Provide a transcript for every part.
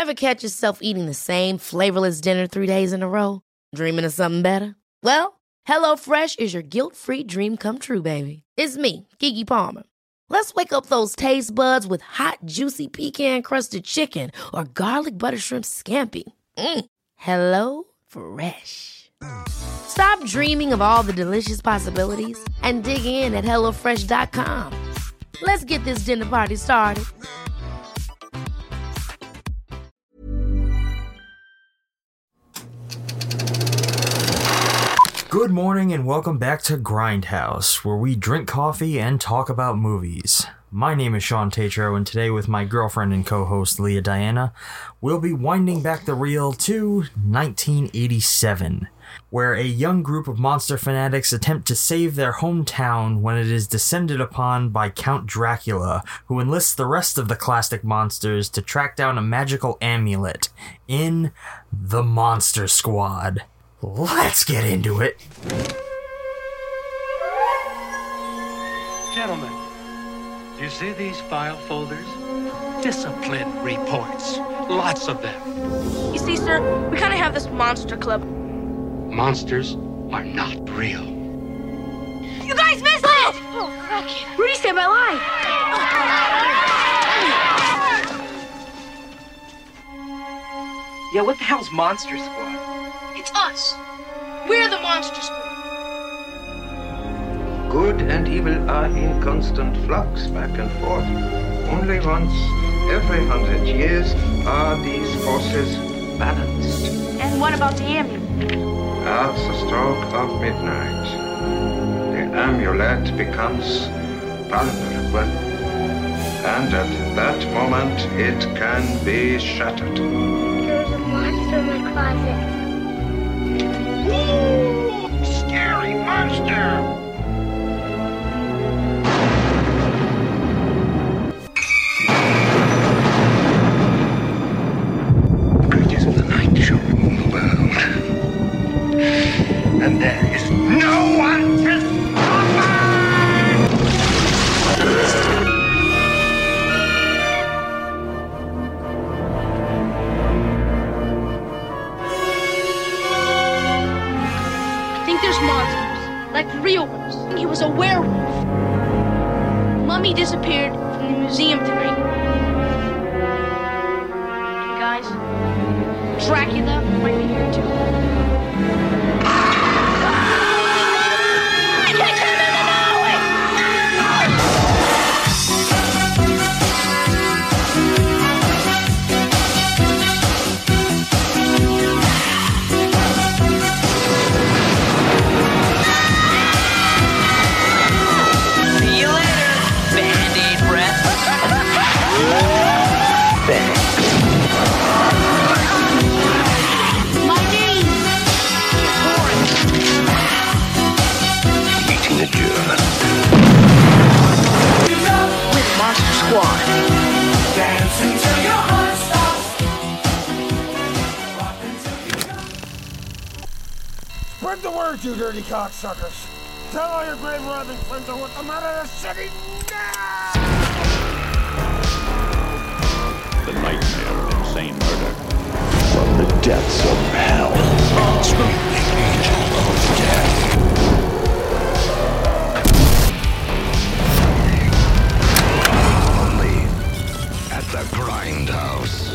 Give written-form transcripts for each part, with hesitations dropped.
Ever catch yourself eating the same flavorless dinner 3 days in a row? Dreaming of something better? Well, HelloFresh is your guilt-free dream come true, baby. It's me, Keke Palmer. Let's wake up those taste buds with hot, juicy pecan-crusted chicken or garlic butter shrimp scampi. Hello Fresh. Stop dreaming of all the delicious possibilities and dig in at HelloFresh.com. Let's get this dinner party started. Good morning and welcome back to Grindhouse, where we drink coffee and talk about movies. My name is Sean Tatro, and today with my girlfriend and co-host Leah Diana, we'll be winding back the reel to 1987, where a young group of monster fanatics attempt to save their hometown when it is descended upon by Count Dracula, who enlists the rest of the classic monsters to track down a magical amulet in The Monster Squad. Let's get into it. Gentlemen, do you see these file folders? Discipline reports. Lots of them. You see, sir, we kind of have this monster club. Monsters are not real. You guys missed it! Oh, fuck. Rudy saved my life. Yeah, what the hell's Monster Squad? It's us. We're the Monster Squad. Good and evil are in constant flux back and forth. Only once every 100 years are these forces balanced. And what about the amulet? At the stroke of midnight, the amulet becomes vulnerable. And at that moment, it can be shattered. There's a monster in my closet. Ooh, scary monster! Creatures of the night shall rule the world. And there is no one to stop us! I think there's monsters, like real ones. I think he was a werewolf. Mummy disappeared from the museum tonight. And guys, Dracula might be here too. Spread the word, you dirty cocksuckers. Tell all your grave robbing friends I want them out of the city now! The nightmare of insane murder. From the depths of hell. Screaming angel of death. Only at the Grindhouse.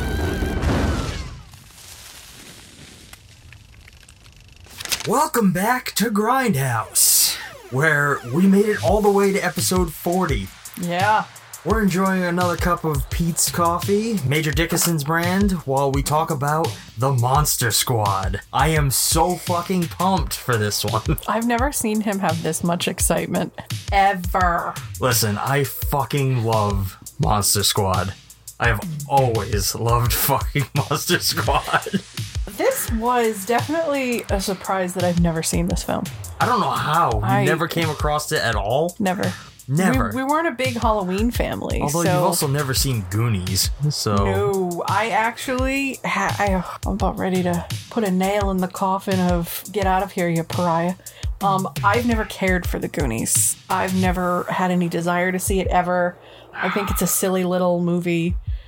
Welcome back to Grindhouse, where we made it all the way to episode 40. Yeah. We're enjoying another cup of Pete's Coffee, Major Dickinson's brand, while we talk about The Monster Squad. I am so fucking pumped for this one. I've never seen him have this much excitement. Ever. Listen, I fucking love Monster Squad. I have always loved fucking Monster Squad. This was definitely a surprise that I've never seen this film. I don't know how. You never came across it at all? Never. Never. We weren't a big Halloween family. Although you've also never seen Goonies, so... No, I actually... I'm about ready to put a nail in the coffin of Get Out of Here, you pariah. I've never cared for the Goonies. I've never had any desire to see it ever. I think it's a silly little movie.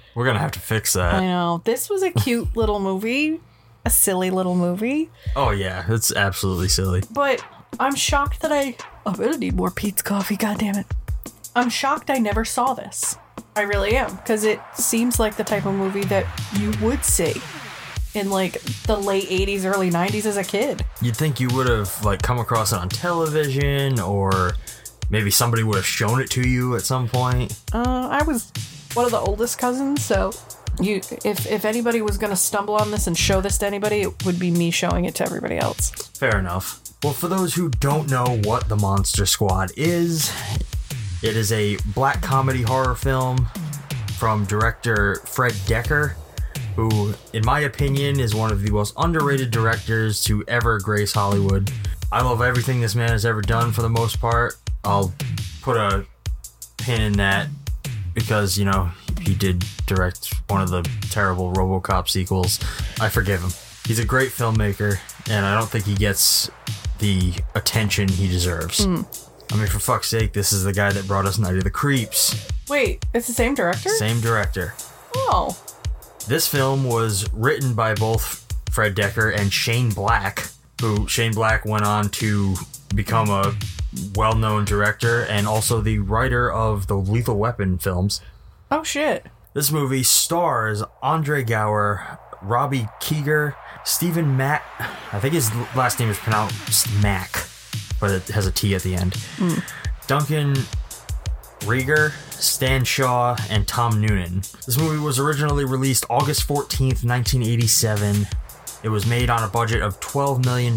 We're going to have to fix that. I know. This was a cute little movie. A silly little movie. Oh, yeah. It's absolutely silly. But I'm shocked that I'm going to need more Pete's coffee. God damn it. I'm shocked I never saw this. I really am. Because it seems like the type of movie that you would see in like the late 80s, early 90s as a kid. You'd think you would have like come across it on television, or maybe somebody would have shown it to you at some point. I was one of the oldest cousins, so if anybody was going to stumble on this and show this to anybody, it would be me showing it to everybody else. Fair enough. Well, for those who don't know what The Monster Squad is, it is a black comedy horror film from director Fred Dekker, who, in my opinion, is one of the most underrated directors to ever grace Hollywood. I love everything this man has ever done for the most part. I'll put a pin in that because, you know, he did direct one of the terrible RoboCop sequels. I forgive him. He's a great filmmaker, and I don't think he gets the attention he deserves. I mean, for fuck's sake, this is the guy that brought us Night of the Creeps. Wait, it's the same director? Same director. Oh. This film was written by both Fred Dekker and Shane Black, who Shane Black went on to become a well-known director and also the writer of the Lethal Weapon films. Oh, shit. This movie stars Andre Gower, Robbie Keeger, Stephen Mack. I think his last name is pronounced Mack, but it has a T at the end. Duncan Rieger, Stan Shaw, and Tom Noonan. This movie was originally released August 14th, 1987. It was made on a budget of $12 million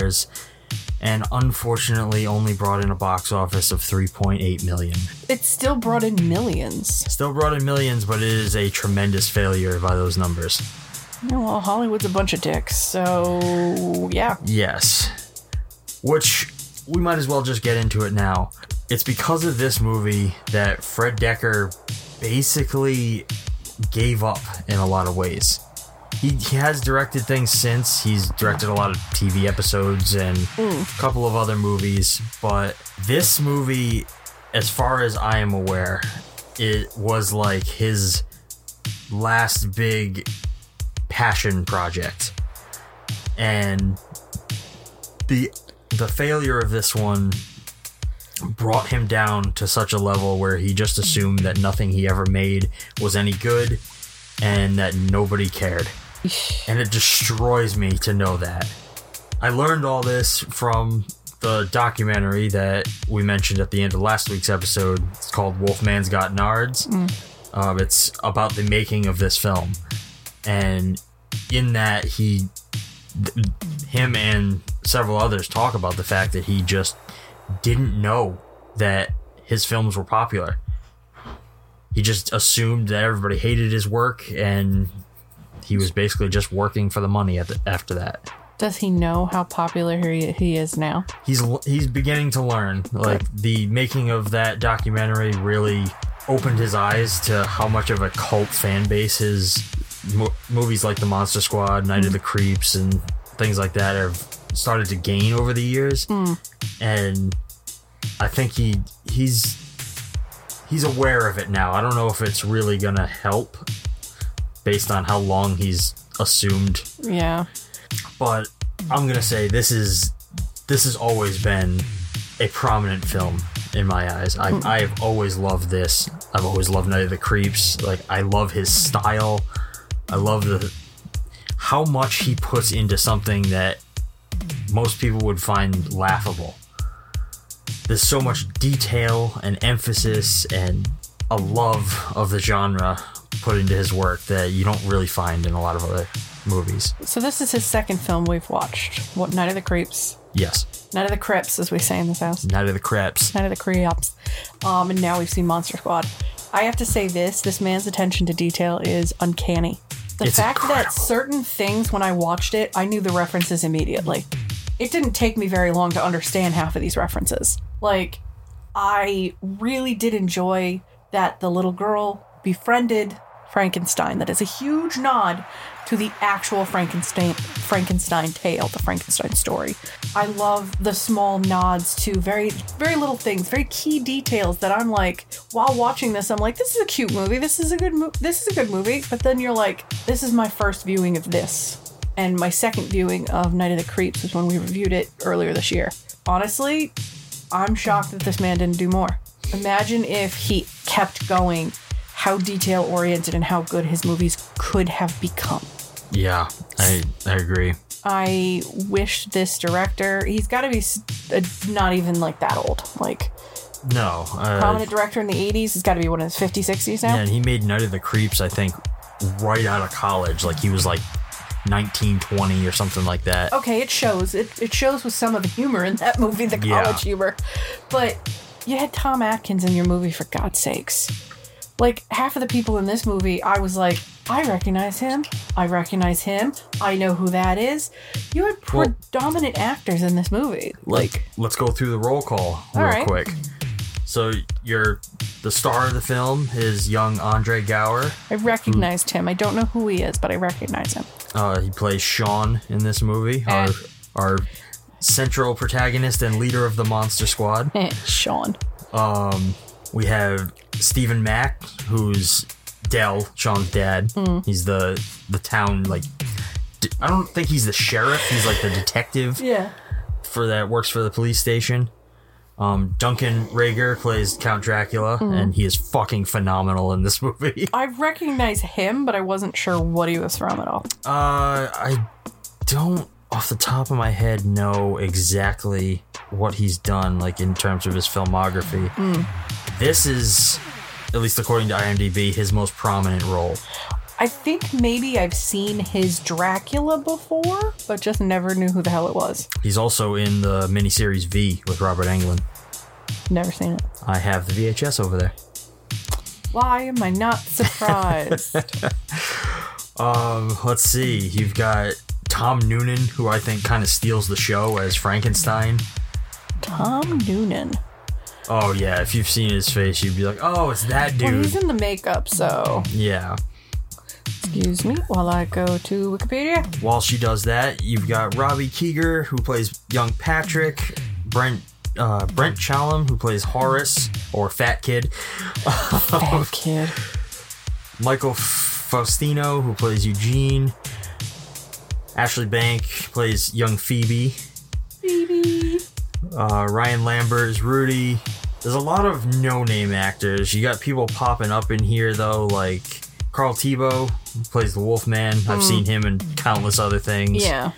and unfortunately only brought in a box office of $3.8 million. It still brought in millions. Still brought in millions, but it is a tremendous failure by those numbers. Yeah, well, Hollywood's a bunch of dicks, so yeah. Yes. Which, we might as well just get into it now. It's because of this movie that Fred Dekker basically gave up in a lot of ways. He has directed things since. He's directed a lot of TV episodes and a couple of other movies. But this movie, as far as I am aware, it was like his last big passion project. And the failure of this one brought him down to such a level where he just assumed that nothing he ever made was any good and that nobody cared. And it destroys me to know that. I learned all this from the documentary that we mentioned at the end of last week's episode. It's called Wolfman's Got Nards. It's about the making of this film. And in that, him and several others talk about the fact that he just didn't know that his films were popular. He just assumed that everybody hated his work, and he was basically just working for the money after that. Does he know how popular he is now? He's beginning to learn. Like, the making of that documentary really opened his eyes to how much of a cult fan base his movies like The Monster Squad, Night of the Creeps, and things like that have started to gain over the years. And I think he's aware of it now. I don't know if it's really gonna help based on how long he's assumed. Yeah. But I'm gonna say this has always been a prominent film in my eyes. I've always loved this. I've always loved Night of the Creeps. Like, I love his style. I love how much he puts into something that most people would find laughable. There's so much detail and emphasis and a love of the genre put into his work that you don't really find in a lot of other movies. So this is his second film we've watched. What, Night of the Creeps? Yes. Night of the Crips, as we say in this house. Night of the Creeps. Night of the Creeps. And now we've seen Monster Squad. I have to say this man's attention to detail is uncanny. The fact that certain things, when I watched it, I knew the references immediately. It didn't take me very long to understand half of these references. Like, I really did enjoy that the little girl befriended Frankenstein. That is a huge nod to the actual Frankenstein tale, the Frankenstein story. I love the small nods to very, very little things, very key details that I'm like, while watching this, I'm like, this is a cute movie. This is a good movie. But then you're like, this is my first viewing of this. And my second viewing of Night of the Creeps was when we reviewed it earlier this year. Honestly, I'm shocked that this man didn't do more. Imagine if he kept going, how detail-oriented and how good his movies could have become. Yeah, I agree. I wish this director, he's got to be not even like that old. Like, no. Prominent director in the 80s, he's got to be one of his 50s, 60s now. Yeah, and he made Night of the Creeps, I think, right out of college. Like, he was like 19, 20 or something like that. Okay, it shows. It shows with some of the humor in that movie, the college humor. But you had Tom Atkins in your movie, for God's sakes. Like, half of the people in this movie, I was like, I recognize him. I recognize him. I know who that is. You had predominant actors in this movie. Let's go through the roll call real quick. So the star of the film is young Andre Gower. I recognized him. I don't know who he is, but I recognize him. He plays Sean in this movie, our central protagonist and leader of the Monster Squad. Sean. We have Stephen Mack, who's Dell, Sean's dad. He's the town, like, I don't think he's the sheriff. He's like the detective. Yeah. Works for the police station. Duncan Rager plays Count Dracula, and he is fucking phenomenal in this movie. I recognize him, but I wasn't sure what he was from at all. I don't, off the top of my head, know exactly what he's done, like, in terms of his filmography. This is, at least according to IMDb, his most prominent role. I think maybe I've seen his Dracula before, but just never knew who the hell it was. He's also in the miniseries V with Robert Englund. Never seen it. I have the VHS over there. Why am I not surprised? Let's see. You've got Tom Noonan, who I think kind of steals the show as Frankenstein. Tom Noonan. Oh, yeah. If you've seen his face, you'd be like, oh, it's that dude. Well, he's in the makeup, so... Yeah. Excuse me while I go to Wikipedia. While she does that, you've got Robbie Keeger, who plays young Patrick. Brent Challam, who plays Horace, or Fat Kid. Fat Kid. Michael Faustino, who plays Eugene. Ashley Bank plays young Phoebe. Ryan Lambert is Rudy. There's a lot of no-name actors. You got people popping up in here, though, like Carl Tebow, who plays the Wolfman. I've seen him in countless other things. Yeah.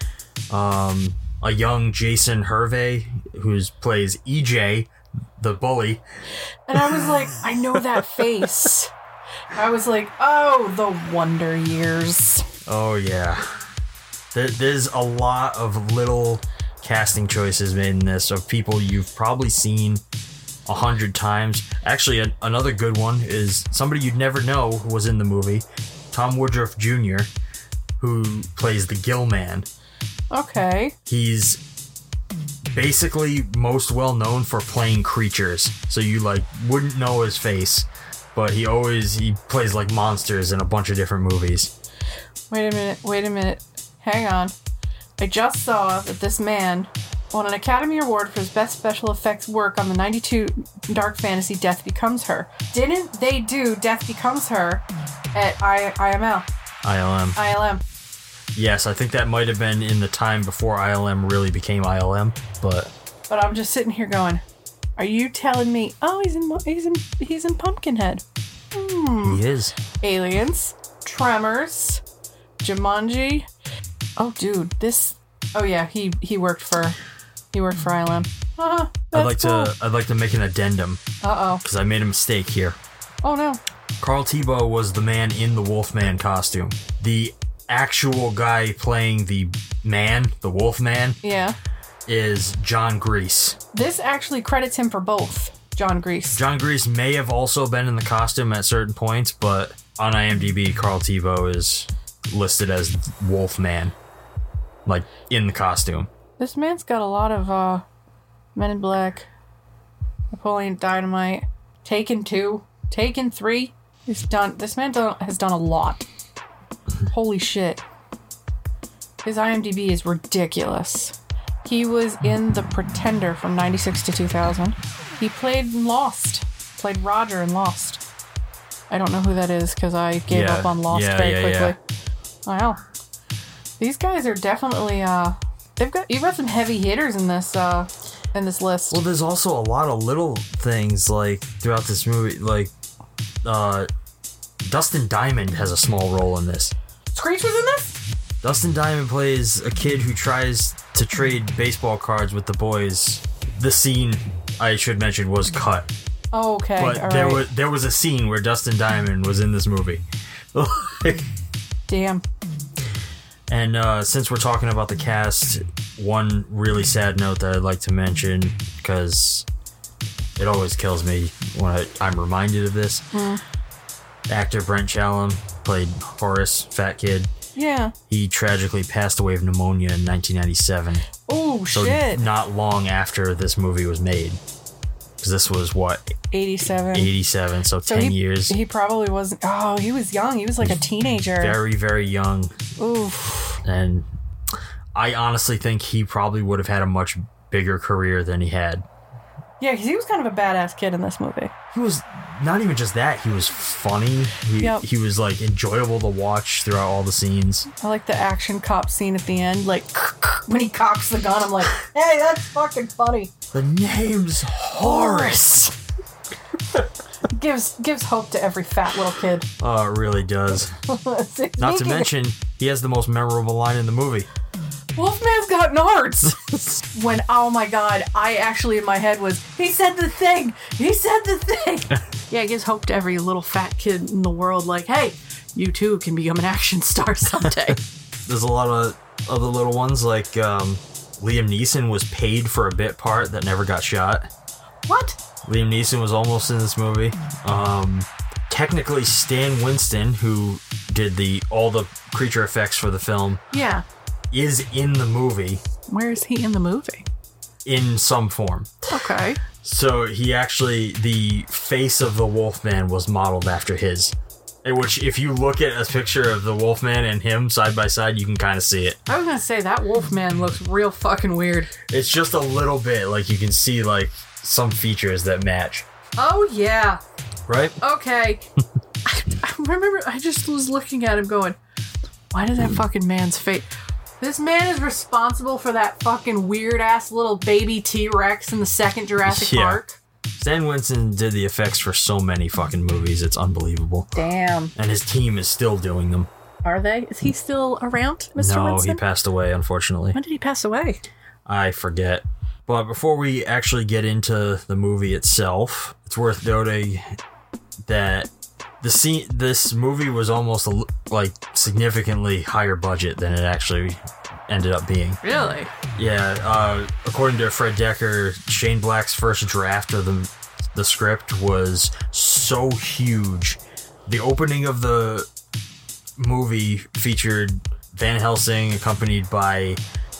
A young Jason Hervey, who plays EJ, the bully. And I was like, I know that face. I was like, oh, the Wonder Years. Oh, yeah. There's a lot of little casting choices made in this of people you've probably seen 100 times. Actually, another good one is somebody you'd never know was in the movie, Tom Woodruff Jr., who plays the Gill Man. Okay. He's basically most well known for playing creatures, so you wouldn't know his face, but he plays like monsters in a bunch of different movies. Wait a minute. Hang on. I just saw that this man won an Academy Award for his best special effects work on the 92 dark fantasy Death Becomes Her. Didn't they do Death Becomes Her at ILM? ILM. Yes, I think that might have been in the time before ILM really became ILM, but I'm just sitting here going, are you telling me, oh, he's in Pumpkinhead? He is. Aliens, Tremors, Jumanji. Oh, dude, oh yeah, he worked for ILM. I'd like to make an addendum. Because I made a mistake here. Oh no. Carl Tebow was the man in the Wolfman costume. The actual guy playing the Wolfman, is John Grease. This actually credits him for both. John Grease. John Grease may have also been in the costume at certain points, but on IMDb, Carl Tebow is listed as Wolfman, in the costume. This man's got a lot of Men in Black, Napoleon Dynamite, Taken 2, Taken 3. This man has done a lot. Holy shit. His IMDb is ridiculous. He was in The Pretender from 96 to 2000. He played in Lost. Played Roger in Lost. I don't know who that is because I gave up on Lost very quickly. Wow. These guys are definitely you've got some heavy hitters in this list. Well, there's also a lot of little things like throughout this movie, like Dustin Diamond has a small role in this. Screech was in this? Dustin Diamond plays a kid who tries to trade baseball cards with the boys. The scene, I should mention, was cut. Oh, okay. But there was a scene where Dustin Diamond was in this movie. Damn. And since we're talking about the cast, one really sad note that I'd like to mention, because it always kills me when I'm reminded of this. Actor Brent Challam played Horace, fat kid. Yeah. He tragically passed away of pneumonia in 1997. Oh, so shit. Not long after this movie was made. Because this was, what? 87. 87, so 10 years. He probably wasn't... Oh, he was young. He was like a teenager. Very, very young. Oof. And I honestly think he probably would have had a much bigger career than he had. Yeah, because he was kind of a badass kid in this movie. He was not even just that. He was funny. He was like enjoyable to watch throughout all the scenes. I like the action cop scene at the end. Like, when he cocks the gun, I'm like, hey, that's fucking funny. The name's Horace. gives hope to every fat little kid. Oh, it really does. Not to mention, he has the most memorable line in the movie. Wolfman's got nards. When, oh my god, I actually in my head was, he said the thing. He said the thing. Yeah, it gives hope to every little fat kid in the world. Like, hey, you too can become an action star someday. There's a lot of other little ones, like Liam Neeson was paid for a bit part that never got shot. What? Liam Neeson was almost in this movie. Technically, Stan Winston, who did all the creature effects for the film, is in the movie. Where is he in the movie? In some form. Okay. So he actually, the face of the Wolfman was modeled after his. Which, if you look at a picture of the Wolfman and him side by side, you can kind of see it. I was going to say, that Wolfman looks real fucking weird. It's just a little bit, like you can see like some features that match. Oh, yeah. Right? Okay. I remember, I just was looking at him going, why did that fucking man's face... This man is responsible for that fucking weird-ass little baby T-Rex in the second Jurassic Park. Stan Winston did the effects for so many fucking movies. It's unbelievable. Damn. And his team is still doing them. Are they? Is he still around, Mr. Winston? No, he passed away, unfortunately. When did he pass away? I forget. But before we actually get into the movie itself, it's worth noting that this movie was almost like significantly higher budget than it actually ended up being. Really? Yeah. According to Fred Decker, Shane Black's first draft of the script was so huge. The opening of the movie featured Van Helsing accompanied by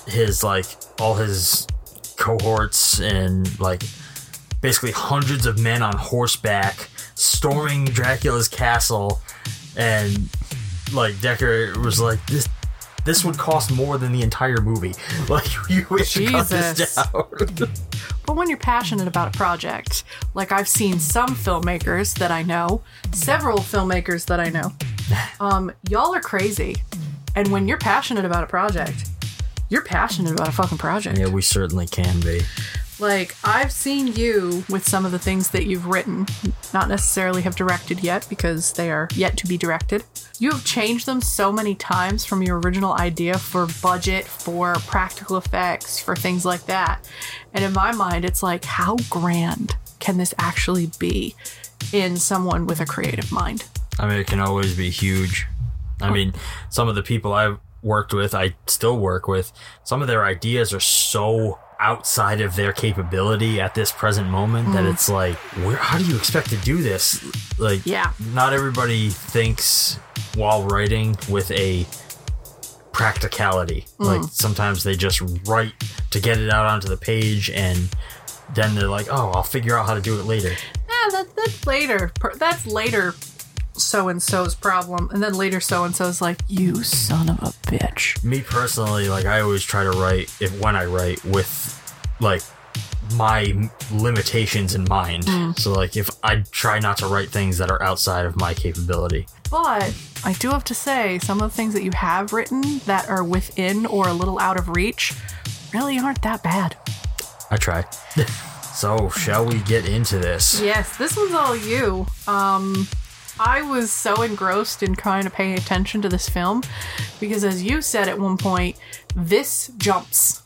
all his cohorts and like basically hundreds of men on horseback storming Dracula's castle, and like Decker was like, this would cost more than the entire movie. Like, you wish you cut this down. But when you're passionate about a project, like I've seen some filmmakers that I know, several filmmakers that I know, y'all are crazy. And when you're passionate about a project, you're passionate about a fucking project. Yeah, we certainly can be. Like, I've seen you with some of the things that you've written, not necessarily have directed yet because they are yet to be directed. You have changed them so many times from your original idea for budget, for practical effects, for things like that. And in my mind, it's like, how grand can this actually be in someone with a creative mind? I mean, it can always be huge. I mean, some of the people I've worked with, I still work with, some of their ideas are so outside of their capability at this present moment that it's like, how do you expect to do this? Like, not everybody thinks while writing with a practicality. Like, sometimes they just write to get it out onto the page, and then they're like, oh, I'll figure out how to do it later. Yeah, that's later. That's later so-and-so's problem. And then later so-and-so's like, you son of a bitch. Me personally, like, I always try to write, when I write, with, like, my limitations in mind. So, like, if I try not to write things that are outside of my capability. But I do have to say, some of the things that you have written that are within or a little out of reach really aren't that bad. I try. So, shall we get into this? Yes, this one's all you. I was so engrossed in trying to pay attention to this film because, as you said at one point, this jumps.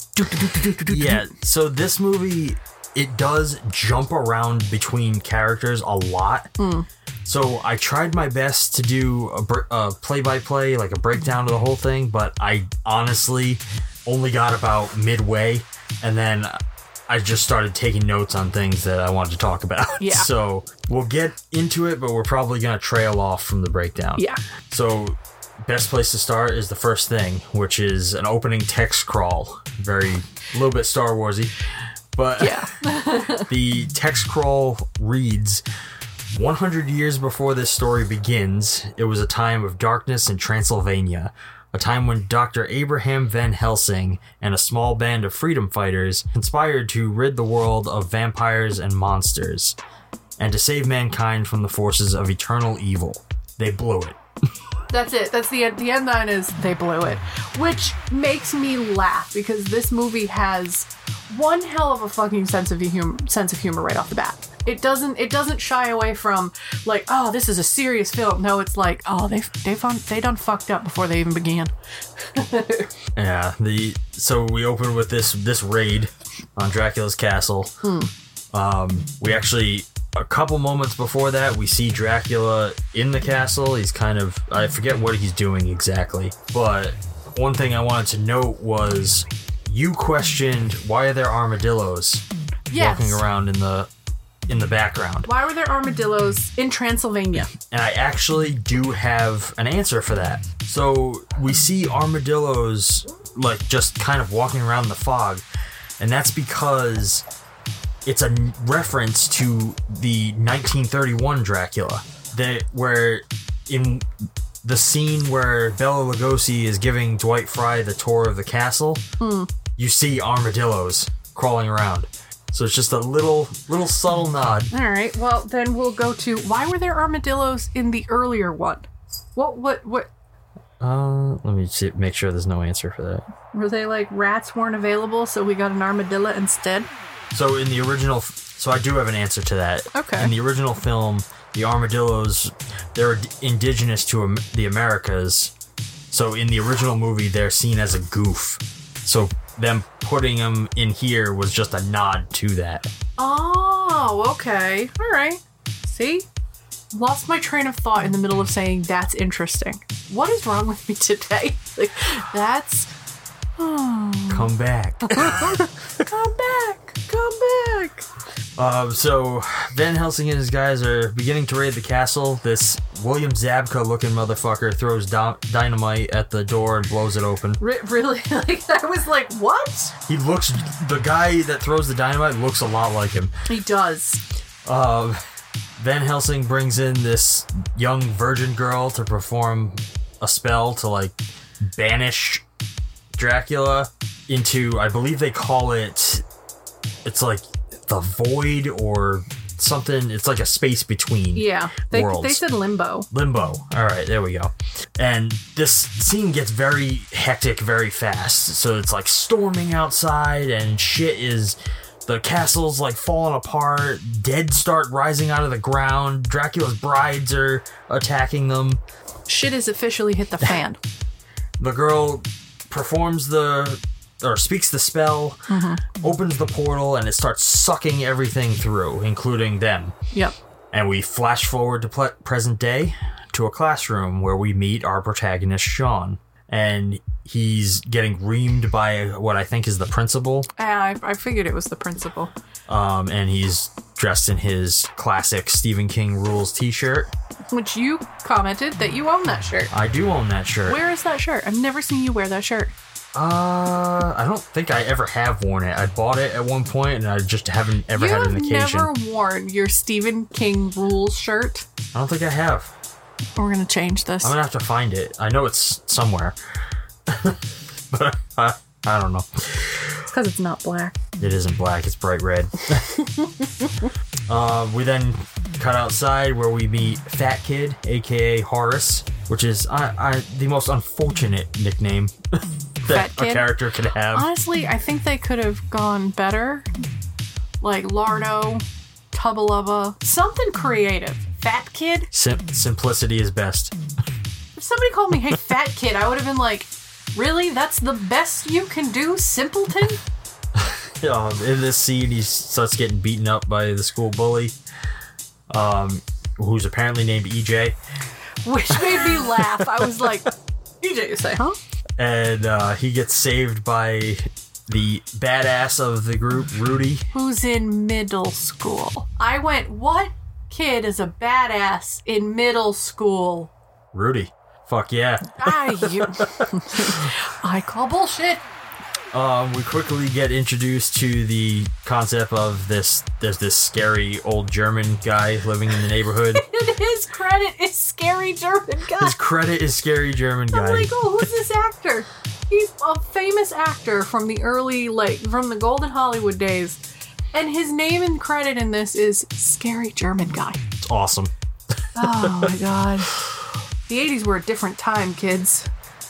Yeah, so this movie, it does jump around between characters a lot. So I tried my best to do a play-by-play, like a breakdown of the whole thing, but I honestly only got about midway, and then I just started taking notes on things that I wanted to talk about. Yeah. So we'll get into it, but we're probably going to trail off from the breakdown. Yeah. So best place to start is the first thing, which is an opening text crawl. A little bit Star Warsy. But yeah. The text crawl reads, 100 years before this story begins, it was a time of darkness in Transylvania. A time when Dr. Abraham Van Helsing and a small band of freedom fighters conspired to rid the world of vampires and monsters, and to save mankind from the forces of eternal evil. They blew it. That's it. That's the end. The end line is they blew it, which makes me laugh because this movie has one hell of a fucking sense of humor right off the bat. It doesn't shy away from like, oh, this is a serious film. No, it's like, oh, they done fucked up before they even began. Yeah. So we open with this raid on Dracula's castle. We actually, a couple moments before that, we see Dracula in the castle. He's kind of, I forget what he's doing exactly, but one thing I wanted to note was you questioned why are there armadillos walking around in the background. Why were there armadillos in Transylvania? And I actually do have an answer for that. So we see armadillos like just kind of walking around in the fog, and that's because it's a reference to the 1931 Dracula, where in the scene where Bela Lugosi is giving Dwight Frye the tour of the castle, you see armadillos crawling around. So it's just a little subtle nod. All right. Well, then we'll go to why were there armadillos in the earlier one? What? Let me see, make sure there's no answer for that. Were they like rats weren't available, so we got an armadillo instead? So in the original, so I do have an answer to that. Okay. In the original film, the armadillos, they're indigenous to the Americas. So in the original movie, they're seen as a goof. So them putting them in here was just a nod to that. Oh, okay. All right. See? Lost my train of thought in the middle of saying that's interesting. What is wrong with me today? Like, that's... Oh. Come back. Come back. So Van Helsing and his guys are beginning to raid the castle. This William Zabka looking motherfucker throws dynamite at the door and blows it open. Really? Like, I was like, what? The guy that throws the dynamite looks a lot like him. He does. Van Helsing brings in this young virgin girl to perform a spell to like banish Dracula into, I believe they call it, it's like the void or something. It's like a space between worlds. They said limbo. Limbo. All right, there we go. And this scene gets very hectic very fast. So it's like storming outside and shit is... The castle's like falling apart. Dead start rising out of the ground. Dracula's brides are attacking them. Shit has officially hit the fan. The girl speaks the spell, opens the portal, and it starts sucking everything through, including them. Yep. And we flash forward to present day to a classroom where we meet our protagonist, Sean. And he's getting reamed by what I think is the principal. I figured it was the principal. And he's dressed in his classic Stephen King Rules t-shirt. Which you commented that you own that shirt. I do own that shirt. Where is that shirt? I've never seen you wear that shirt. I don't think I ever have worn it. I bought it at one point and I just haven't ever had an occasion. You have never worn your Stephen King Rules shirt? I don't think I have. We're gonna change this. I'm gonna have to find it. I know it's somewhere. But I don't know. It's because it's not black. It isn't black, it's bright red. We then cut outside where we meet Fat Kid, aka Horace, which is the most unfortunate nickname that a character could have. Honestly, I think they could have gone better. Like Lardo, Tubba Lubba, something creative. Fat Kid? Simplicity is best. If somebody called me, hey, Fat Kid, I would have been like, really? That's the best you can do, simpleton? In this scene, he starts getting beaten up by the school bully, who's apparently named EJ. Which made me laugh. I was like, EJ, you say, huh? And he gets saved by the badass of the group, Rudy. Who's in middle school. I went, what kid is a badass in middle school? Rudy. Fuck yeah. I call bullshit. We quickly get introduced to the concept of there's this scary old German guy living in the neighborhood. And his credit is Scary German Guy. His credit is Scary German Guy. I'm like, oh, who's this actor? He's a famous actor from the early, from the golden Hollywood days. And his name and credit in this is Scary German Guy. It's awesome. Oh my god. The 80s were a different time, kids.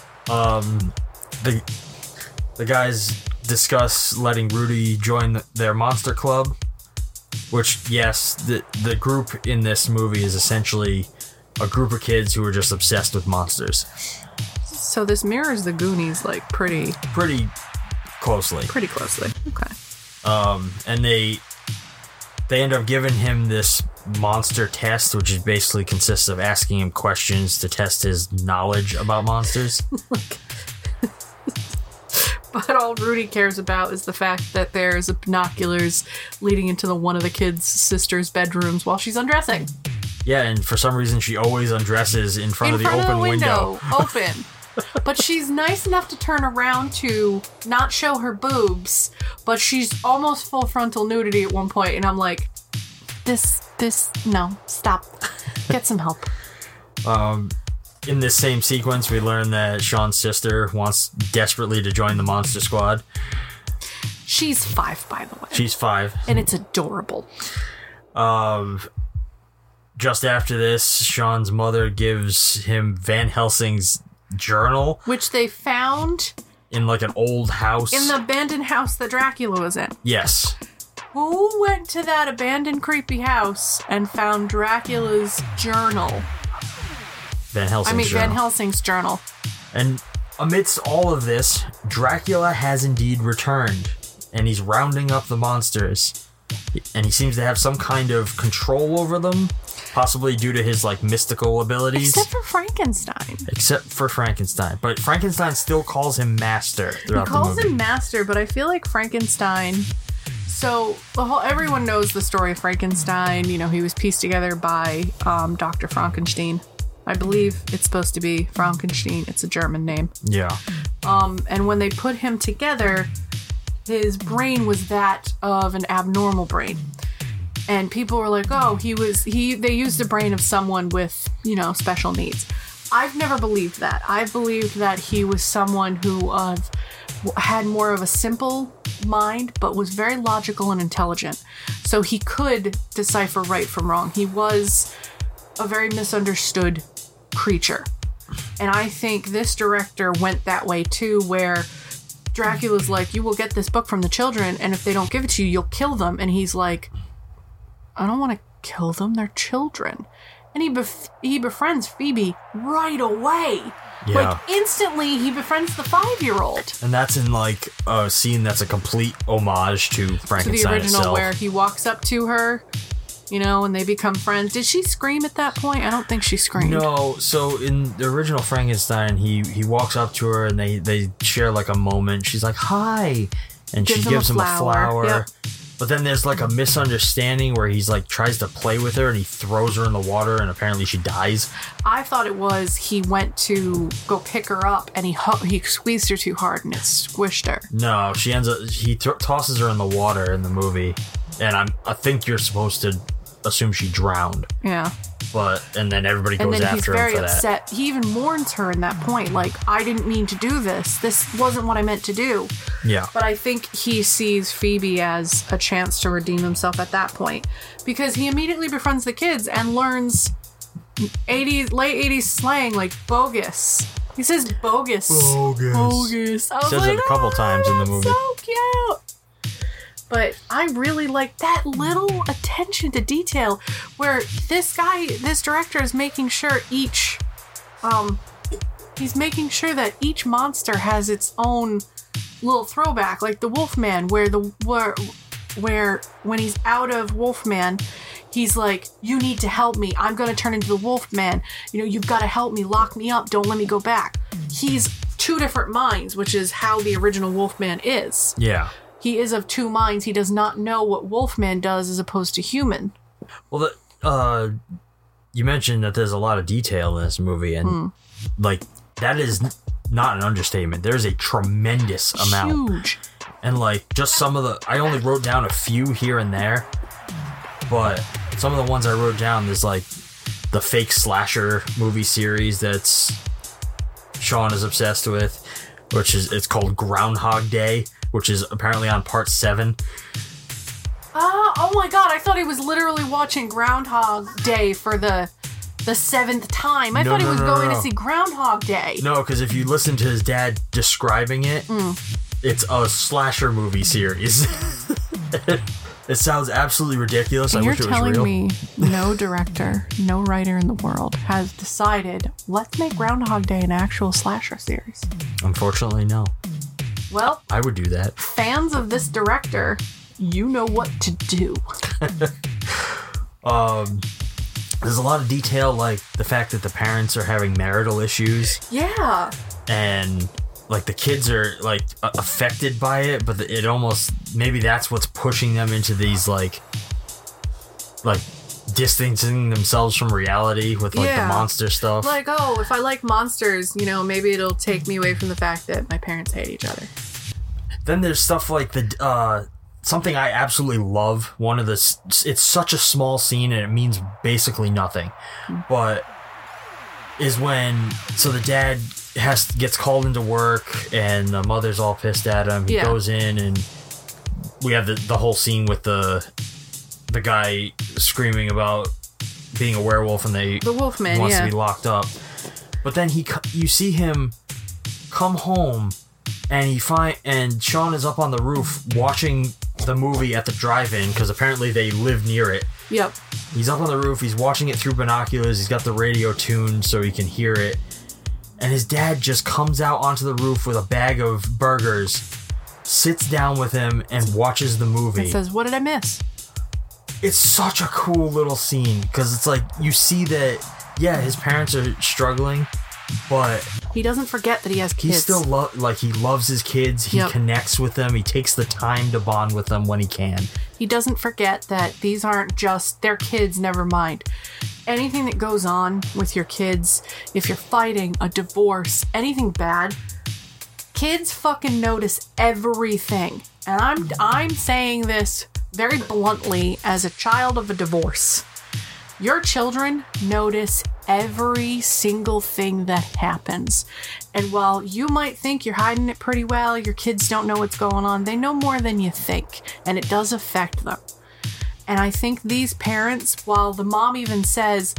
The guys discuss letting Rudy join their monster club, which, yes, the group in this movie is essentially a group of kids who are just obsessed with monsters. So this mirrors the Goonies, like, pretty closely. Pretty closely, okay. And they end up giving him this monster test, which is basically consists of asking him questions to test his knowledge about monsters. But all Rudy cares about is the fact that there's binoculars leading into one of the kids' sister's bedrooms while she's undressing. Yeah, and for some reason she always undresses in front of the open window. Open. But she's nice enough to turn around to not show her boobs, but she's almost full frontal nudity at one point, and I'm like, no, stop. Get some help. In this same sequence, we learn that Sean's sister wants desperately to join the Monster Squad. She's 5, by the way. She's 5. And it's adorable. Just after this, Sean's mother gives him Van Helsing's journal. Which they found... in like an old house. In the abandoned house that Dracula was in. Yes. Who went to that abandoned creepy house and found Dracula's journal? Van Helsing's journal. And amidst all of this, Dracula has indeed returned, and he's rounding up the monsters. And he seems to have some kind of control over them, possibly due to his mystical abilities. Except for Frankenstein. But Frankenstein still calls him Master throughout the movie. He calls him Master, but I feel like Frankenstein... So, everyone knows the story of Frankenstein. You know, he was pieced together by Dr. Frankenstein. I believe it's supposed to be Frankenstein. It's a German name. Yeah. And when they put him together, his brain was that of an abnormal brain. And people were like, oh, they used the brain of someone with, special needs. I've never believed that. I believed that he was someone who had more of a simple mind, but was very logical and intelligent. So he could decipher right from wrong. He was a very misunderstood creature. And I think this director went that way too, where Dracula's like, you will get this book from the children, and if they don't give it to you, you'll kill them. And he's like, I don't want to kill them, they're children. And he befriends Phoebe right away. Yeah. Instantly, he befriends the 5-year-old. And that's in a scene that's a complete homage to Frankenstein to the original itself. Where he walks up to her, and they become friends. Did she scream at that point? I don't think she screamed. No, so in the original Frankenstein, he walks up to her and they share a moment. She's like, hi! And she gives him a flower. Yep. But then there's a misunderstanding where he's tries to play with her and he throws her in the water and apparently she dies. I thought it was he went to go pick her up and he squeezed her too hard and it squished her. No, he tosses her in the water in the movie, and I think you're supposed to assume she drowned. Yeah. And then everybody goes after him for that. And then he's very upset. He even warns her in that point, like, I didn't mean to do this. This wasn't what I meant to do. Yeah. But I think he sees Phoebe as a chance to redeem himself at that point. Because he immediately befriends the kids and learns late 80s slang, like bogus. He says bogus. Bogus. I was says it a couple times in the movie. So cute. But I really like that little attention to detail where this director is making sure he's making sure that each monster has its own little throwback, like the Wolfman, where when he's out of Wolfman, he's like, you need to help me. I'm going to turn into the Wolfman. You've got to help me. Lock me up. Don't let me go back. He's two different minds, which is how the original Wolfman is. Yeah. He is of two minds. He does not know what Wolfman does as opposed to human. Well, you mentioned that there's a lot of detail in this movie, and like that is not an understatement. There's a tremendous amount. Huge. And like just some of I only wrote down a few here and there, but some of the ones I wrote down, there's like the fake slasher movie series that's Sean is obsessed with, it's called Groundhog Day, which is apparently on part 7. Oh my god, I thought he was literally watching Groundhog Day for the 7th time. I thought he was going to see Groundhog Day. No, because if you listen to his dad describing it, it's a slasher movie series. It sounds absolutely ridiculous. And I wish it was real. You're telling me no director, no writer in the world has decided, let's make Groundhog Day an actual slasher series? Unfortunately, no. Well, I would do that. Fans of this director, you know what to do. There's a lot of detail, like the fact that the parents are having marital issues. Yeah. And like the kids are like affected by it, but it almost, maybe that's what's pushing them into these like distancing themselves from reality with like the monster stuff. Like, oh, if I like monsters, maybe it'll take me away from the fact that my parents hate each other. Then there's stuff like something I absolutely love. It's such a small scene and it means basically nothing, but is when the dad gets called into work and the mother's all pissed at him. He goes in and we have the whole scene with the guy screaming about being a werewolf and the Wolfman wants to be locked up. But then you see him come home and Sean is up on the roof watching the movie at the drive-in because apparently they live near it. Yep. He's up on the roof. He's watching it through binoculars. He's got the radio tuned so he can hear it. And his dad just comes out onto the roof with a bag of burgers, sits down with him, and watches the movie. And says, what did I miss? It's such a cool little scene because it's like you see that, his parents are struggling, but he doesn't forget that he has kids. He still he loves his kids. He connects with them. He takes the time to bond with them when he can. He doesn't forget that these aren't just their kids, never mind. Anything that goes on with your kids, if you're fighting, a divorce, anything bad, kids fucking notice everything. And I'm saying this very bluntly as a child of a divorce. Your children notice every single thing that happens. And while you might think you're hiding it pretty well, your kids don't know what's going on, they know more than you think. And it does affect them. And I think these parents, while the mom even says,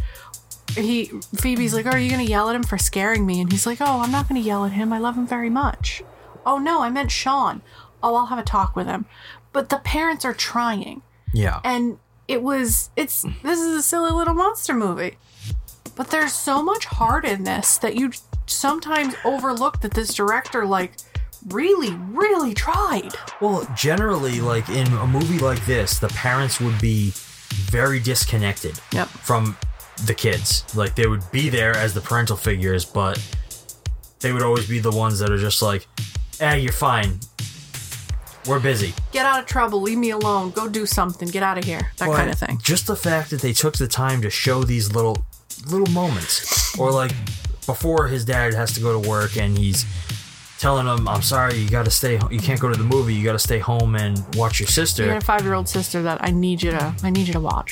Phoebe's like, are you going to yell at him for scaring me? And he's like, oh, I'm not going to yell at him. I love him very much. Oh, no, I meant Sean. Oh, I'll have a talk with him. But the parents are trying. Yeah. And this is a silly little monster movie. But there's so much heart in this that you sometimes overlook that this director, really, really tried. Well, generally, in a movie like this, the parents would be very disconnected from the kids. They would be there as the parental figures, but they would always be the ones that are just like, you're fine. We're busy. Get out of trouble. Leave me alone. Go do something. Get out of here. That kind of thing. Just the fact that they took the time to show these little moments. Or before his dad has to go to work and he's telling him, I'm sorry, you got to stay home. You can't go to the movie. You got to stay home and watch your sister. You got a 5-year-old sister that I need you to watch.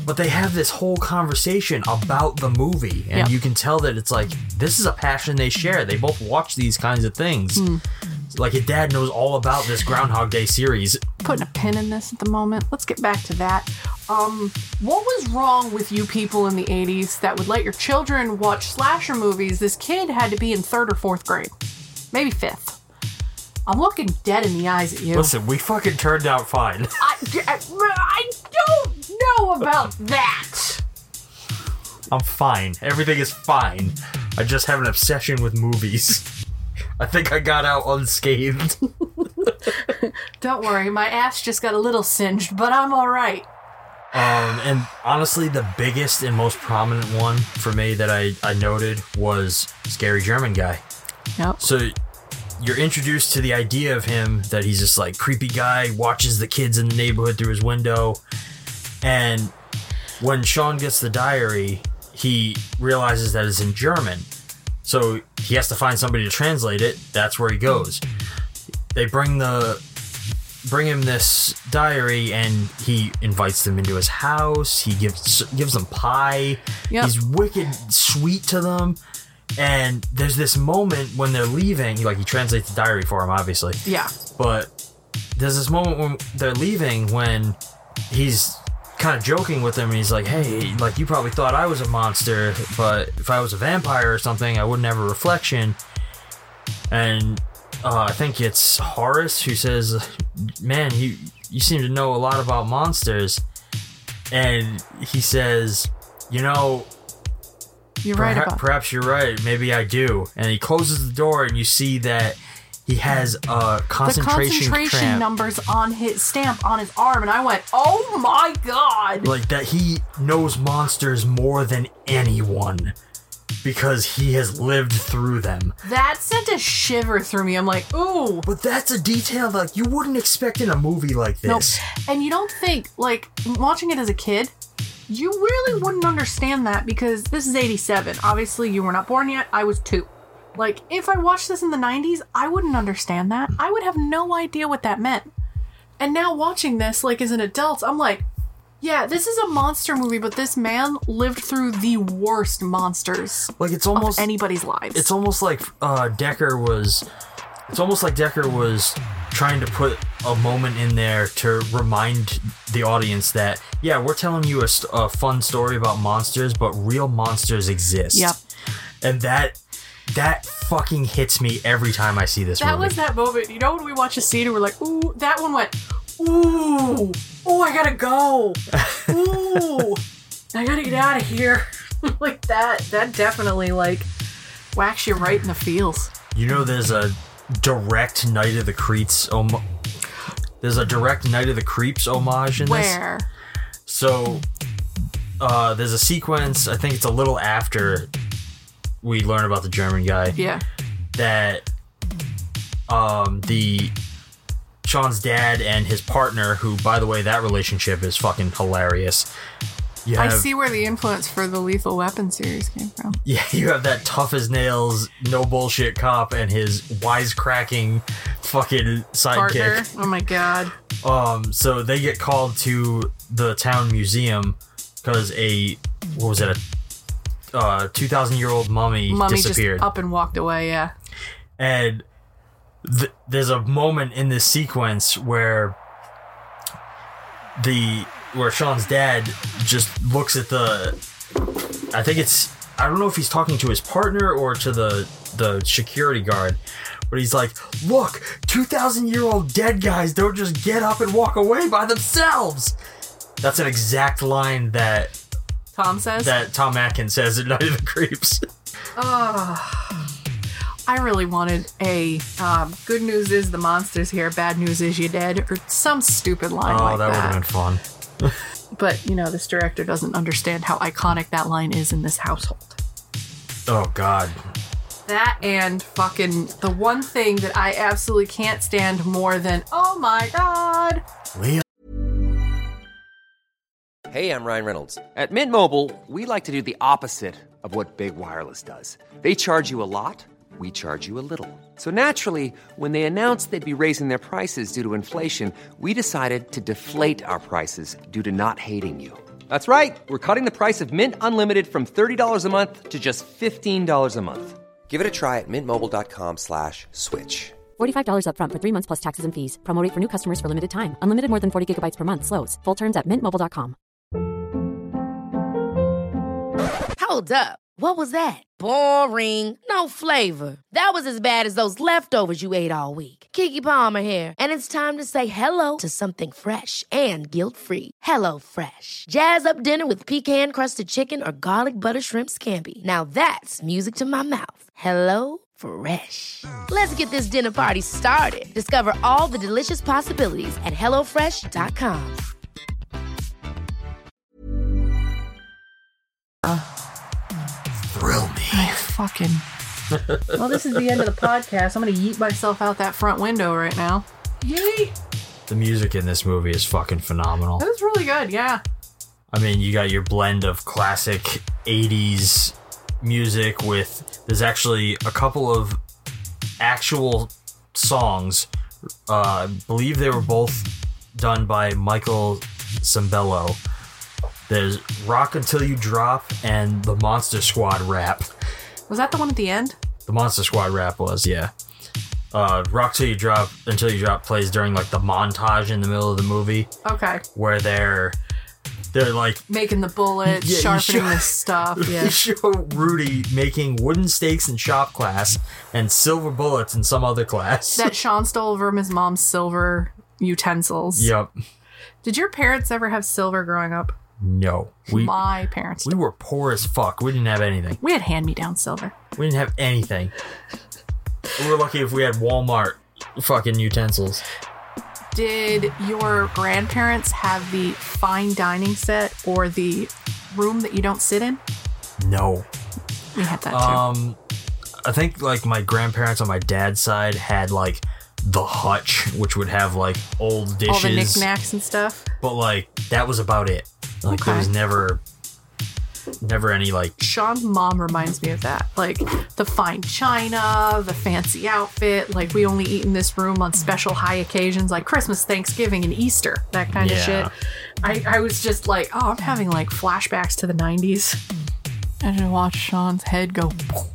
But they have this whole conversation about the movie, and you can tell that it's like, this is a passion they share. They both watch these kinds of things. Like, your dad knows all about this Groundhog Day series. Putting a pin in this at the moment. Let's get back to that. What was wrong with you people in the 80s that would let your children watch slasher movies? This kid had to be in 3rd or 4th grade. Maybe 5th. I'm looking dead in the eyes at you. Listen, we fucking turned out fine. I don't know about that. I'm fine. Everything is fine. I just have an obsession with movies. I think I got out unscathed. Don't worry, my ass just got a little singed, but I'm alright. And honestly, the biggest and most prominent one for me that I noted was Scary German Guy. Yep. So you're introduced to the idea of him, that he's this like creepy guy, watches the kids in the neighborhood through his window. And when Sean gets the diary, he realizes that it's in German. So he has to find somebody to translate it. That's where he goes. They bring him this diary, and he invites them into his house. He gives them pie. Yep. He's wicked sweet to them. And there's this moment when they're leaving. He translates the diary for him, obviously. Yeah. But there's this moment when they're leaving when he's kind of joking with them, and he's like, hey, like, you probably thought I was a monster, but if I was a vampire or something, I wouldn't have a reflection. And I think it's Horace who says, man, you seem to know a lot about monsters. And he says, you're right about perhaps you're right. Maybe I do. And he closes the door, and you see that he has a concentration cramp numbers on his stamp on his arm, and I went, oh my god! Like that, he knows monsters more than anyone because he has lived through them. That sent a shiver through me. I'm like, ooh. But that's a detail that you wouldn't expect in a movie like this. Nope. And you don't think, like, watching it as a kid, you really wouldn't understand that because this is 87. Obviously, you were not born yet. I was 2. Like, if I watched this in the 90s, I wouldn't understand that. I would have no idea what that meant. And now watching this, like, as an adult, I'm like, yeah, this is a monster movie, but this man lived through the worst monsters of anybody's lives. It's almost like Decker was trying to put a moment in there to remind the audience that, yeah, we're telling you a fun story about monsters, but real monsters exist. Yep. And that fucking hits me every time I see this movie. That was that moment. When we watch a scene and we're like, ooh, that one went, ooh, I gotta go. Ooh, I gotta get out of here. Like that definitely, like, whacks you right in the feels. There's a direct Night of the Creeps homage in this. Where? So, there's a sequence, I think it's a little after we learn about the German guy. Yeah. That Sean's dad and his partner, who, by the way, that relationship is fucking hilarious. I see where the influence for the Lethal Weapon series came from. Yeah, you have that tough as nails, no bullshit cop and his wisecracking fucking sidekick. Partner. Oh my god. So they get called to the town museum because a 2,000-year-old mummy disappeared. Just up and walked away, yeah. And there's a moment in this sequence where Sean's dad just looks at I don't know if he's talking to his partner or to the security guard, but he's like, look, 2,000-year-old dead guys don't just get up and walk away by themselves. That's an exact line that Tom says? That Tom Atkins says in Night of the Creeps. I really wanted a good news is the monster's here, bad news is you're dead, or some stupid line like that. Oh, that would have been fun. But, this director doesn't understand how iconic that line is in this household. Oh, God. That and fucking the one thing that I absolutely can't stand more than, oh my God. Leo. Hey, I'm Ryan Reynolds. At Mint Mobile, we like to do the opposite of what Big Wireless does. They charge you a lot. We charge you a little. So naturally, when they announced they'd be raising their prices due to inflation, we decided to deflate our prices due to not hating you. That's right. We're cutting the price of Mint Unlimited from $30 a month to just $15 a month. Give it a try at mintmobile.com/switch. $45 up front for 3 months plus taxes and fees. Promo rate for new customers for limited time. Unlimited more than 40 gigabytes per month. Slows full terms at mintmobile.com. Hold up. What was that? Boring. No flavor. That was as bad as those leftovers you ate all week. Keke Palmer here, and it's time to say hello to something fresh and guilt-free. Hello Fresh. Jazz up dinner with pecan-crusted chicken or garlic butter shrimp scampi. Now that's music to my mouth. Hello Fresh. Let's get this dinner party started. Discover all the delicious possibilities at hellofresh.com. Thrill me. Well, this is the end of the podcast. I'm going to yeet myself out that front window right now. Yeet! The music in this movie is fucking phenomenal. That was really good, yeah. I mean, you got your blend of classic 80s music with... There's actually a couple of actual songs. I believe they were both done by Michael Sembello. There's Rock Until You Drop and the Monster Squad rap. Was that the one at the end? The Monster Squad rap was, yeah. Rock Until You Drop plays during like the montage in the middle of the movie. Okay. Where they're like making the bullets, sharpening the stuff. Yeah. You show Rudy making wooden stakes in shop class and silver bullets in some other class. That Sean stole from his mom's silver utensils. Yep. Did your parents ever have silver growing up? No. My parents did. We were poor as fuck. We didn't have anything. We had hand-me-down silver. We didn't have anything. We were lucky if we had Walmart fucking utensils. Did your grandparents have the fine dining set or the room that you don't sit in? No. We had that too. I think like my grandparents on my dad's side had like the hutch, which would have like old dishes. All the knickknacks and stuff. But like that was about it. Like there was never any like... Sean's mom reminds me of that. Like the fine china, the fancy outfit. Like we only eat in this room on special high occasions like Christmas, Thanksgiving, and Easter. That kind of shit. I was just like, oh, I'm having like flashbacks to the 90s. I just watched Sean's head go...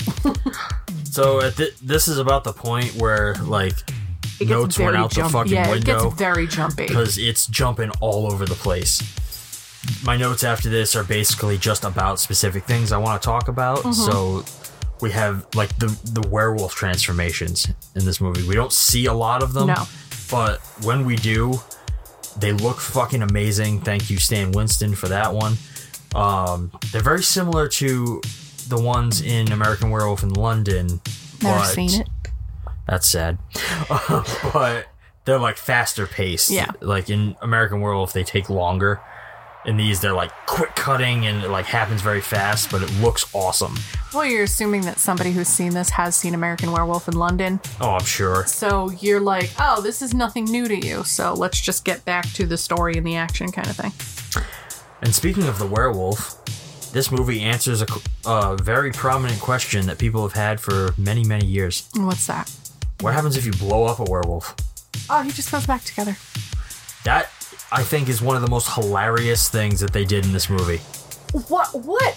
So this is about the point where like notes went out the fucking window. It gets very jumpy. Because it's jumping all over the place. My notes after this are basically just about specific things I want to talk about. Mm-hmm. So we have like the werewolf transformations in this movie. We don't see a lot of them. No. But when we do, they look fucking amazing. Thank you, Stan Winston, for that one. They're very similar to the ones in American Werewolf in London. Never seen it. That's sad. But they're like faster paced. Yeah. Like in American Werewolf, they take longer. In these, they're like quick cutting and it like happens very fast, but it looks awesome. Well, you're assuming that somebody who's seen this has seen American Werewolf in London. Oh, I'm sure. So you're like, oh, this is nothing new to you. So let's just get back to the story and the action kind of thing. And speaking of the werewolf, this movie answers a very prominent question that people have had for many, many years. What's that? What happens if you blow up a werewolf? Oh, he just goes back together. That, I think, is one of the most hilarious things that they did in this movie. What?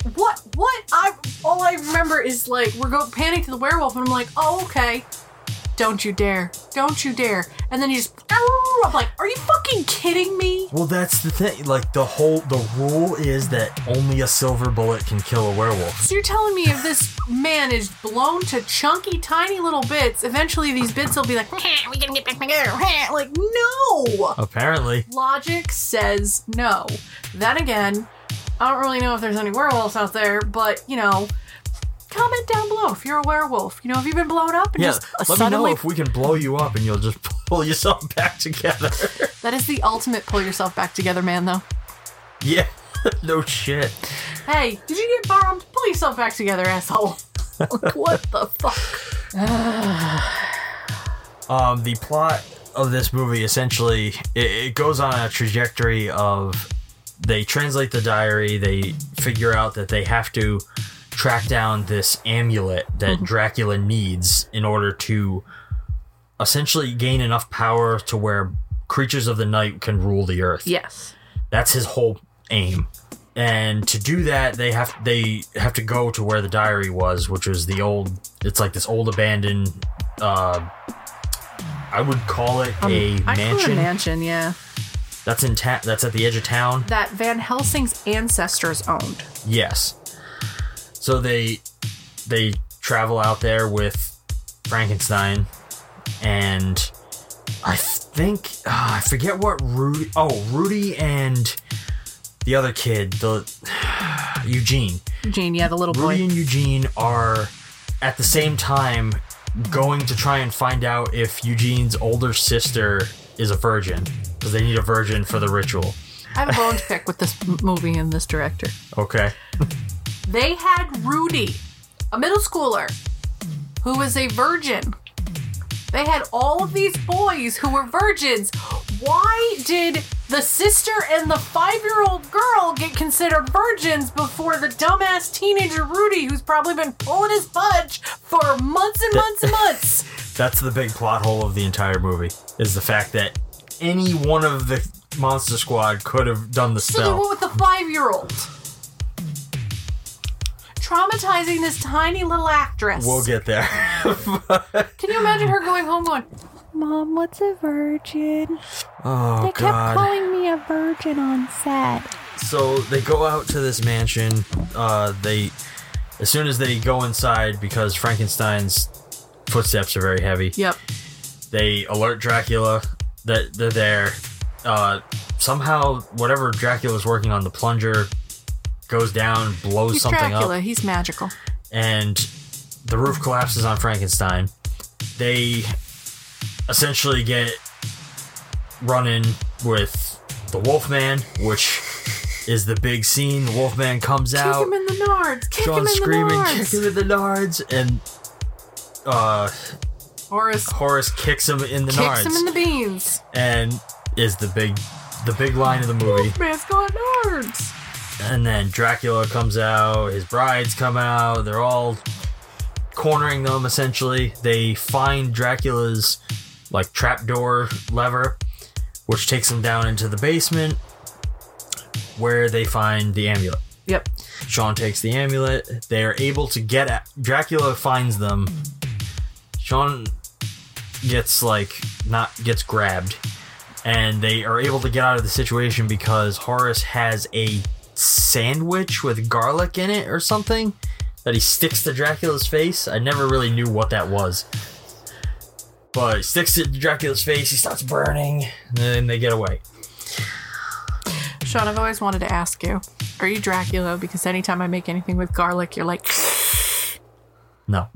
All I remember is like, panic to the werewolf, and I'm like, oh, okay. Don't you dare. Don't you dare. And then you just, I'm like, are you fucking kidding me? Well, that's the thing. Like, the rule is that only a silver bullet can kill a werewolf. So you're telling me if this man is blown to chunky, tiny little bits, eventually these bits will be like, we can get back together. Like, no. Apparently. Logic says no. Then again, I don't really know if there's any werewolves out there, but, you know, comment down below if you're a werewolf. You know, have you been blown up? And just let me know if we can blow you up and you'll just pull yourself back together. That is the ultimate pull yourself back together man, though. Yeah, no shit. Hey, did you get bombed? Pull yourself back together, asshole. What the fuck? The plot of this movie, essentially, it goes on a trajectory of they translate the diary, they figure out that they have to track down this amulet that Dracula needs in order to essentially gain enough power to where creatures of the night can rule the earth. Yes. That's his whole aim. And to do that, they have to go to where the diary was, which was it's like this old abandoned, I would call it a mansion. I call it a mansion, yeah. That's that's at the edge of town. That Van Helsing's ancestors owned. Yes. So they travel out there with Frankenstein, and I think I forget what Rudy and the other kid, Eugene. Eugene, yeah, the little boy. Rudy and Eugene are at the same time going to try and find out if Eugene's older sister is a virgin, because they need a virgin for the ritual. I have a bone to pick with this movie and this director. Okay. They had Rudy, a middle schooler, who was a virgin. They had all of these boys who were virgins. Why did the sister and the 5-year-old girl get considered virgins before the dumbass teenager Rudy, who's probably been pulling his fudge for months and months and months? That's the big plot hole of the entire movie, is the fact that any one of the Monster Squad could have done the spell. So they went with the 5-year-old. Traumatizing this tiny little actress. We'll get there. Can you imagine her going home going, Mom, what's a virgin? Oh, they kept calling me a virgin on set. So they go out to this mansion. As soon as they go inside, because Frankenstein's footsteps are very heavy. Yep. They alert Dracula that they're there. Somehow, whatever Dracula's working on, the plunger goes down, blows He's something Dracula. up. He's magical. And the roof collapses on Frankenstein. They essentially get run-in with the Wolfman, which is the big scene. The Wolfman comes out. Kick him in the nards. Kick him in screaming, the nards. kick him in the nards. And Horace kicks him in the nards. Kicks him in the beans. And is the big line of the movie. Wolfman's got nards. And then Dracula comes out, his brides come out, they're all cornering them, essentially. They find Dracula's, like, trapdoor lever, which takes them down into the basement, where they find the amulet. Yep. Sean takes the amulet. They're able to get at... Dracula finds them. Sean gets grabbed. And they are able to get out of the situation because Horace has a sandwich with garlic in it or something that he sticks to Dracula's face. I never really knew what that was, but he sticks it to Dracula's face. He starts burning, and then they get away. Sean, I've always wanted to ask you, are you Dracula? Because anytime I make anything with garlic, you're like... No.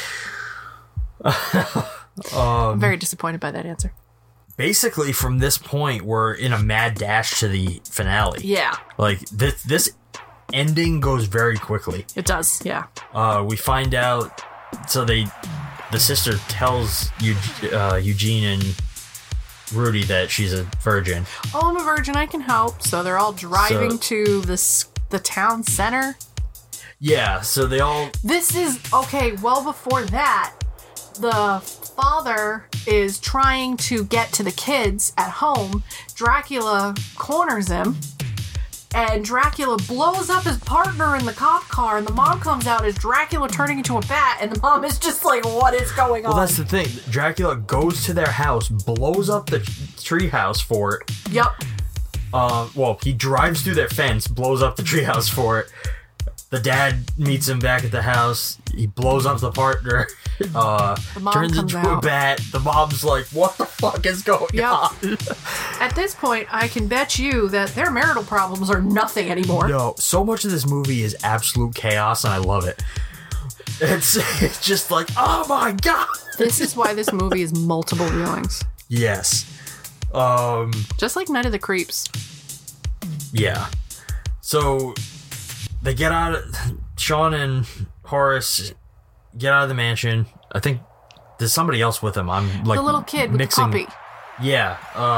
I'm very disappointed by that answer. Basically, from this point, we're in a mad dash to the finale. Yeah. Like, this ending goes very quickly. It does, yeah. We find out... So the sister tells Eugene and Rudy that she's a virgin. Oh, I'm a virgin, I can help. So they're all driving to the town center. Yeah, so they all... This is... Okay, well before that, the father is trying to get to the kids at home. Dracula corners him, and Dracula blows up his partner in the cop car, and the mom comes out as Dracula turning into a bat, and the mom is just like, what is going on? Well, that's the thing. Dracula goes to their house, blows up the treehouse for it. Yep. Well, he drives through their fence, blows up the treehouse for it. The dad meets him back at the house. He blows up the partner. Turns into a bat. The mom's like, what the fuck is going on? At this point, I can bet you that their marital problems are nothing anymore. No, so much of this movie is absolute chaos, and I love it. It's just like, oh my god! This is why this movie is multiple viewings. Yes. Just like Night of the Creeps. Yeah. So... They get out of... Sean and Horace get out of the mansion. I think there's somebody else with them. I'm like... The little kid mixing, with the puppy. Yeah.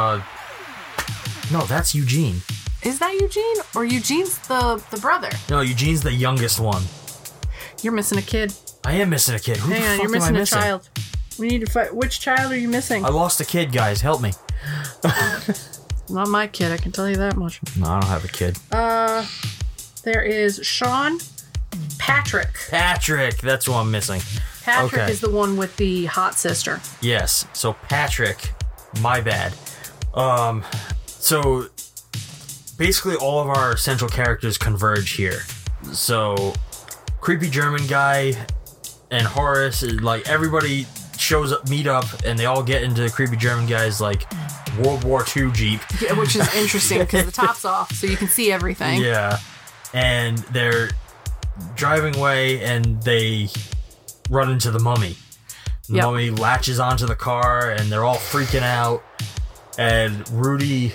No, that's Eugene. Is that Eugene? Or Eugene's the brother? No, Eugene's the youngest one. You're missing a kid. I am missing a kid. Who the fuck you're missing am I a child. We need to find... Which child are you missing? I lost a kid, guys. Help me. Not my kid, I can tell you that much. No, I don't have a kid. There is Sean Patrick. Patrick, that's who I'm missing. Patrick is the one with the hot sister. Yes, so Patrick, my bad. So basically all of our central characters converge here. So creepy German guy and Horace, like everybody shows up, meet up, and they all get into the creepy German guy's like World War II Jeep. Yeah, which is interesting because the top's off, so you can see everything. Yeah, and they're driving away, and they run into the mummy. The mummy latches onto the car, and they're all freaking out. And Rudy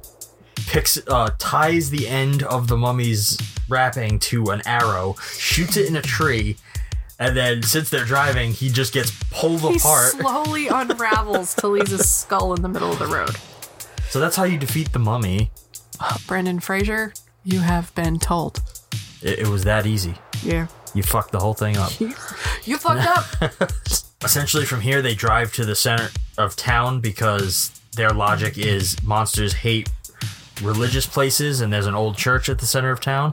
ties the end of the mummy's wrapping to an arrow, shoots it in a tree, and then since they're driving, he just gets pulled apart. He slowly unravels till he's a skull in the middle of the road. So that's how you defeat the mummy. Brendan Fraser, you have been told. It was that easy. Yeah. You fucked the whole thing up. You fucked up. Essentially, from here, they drive to the center of town because their logic is monsters hate religious places, and there's an old church at the center of town.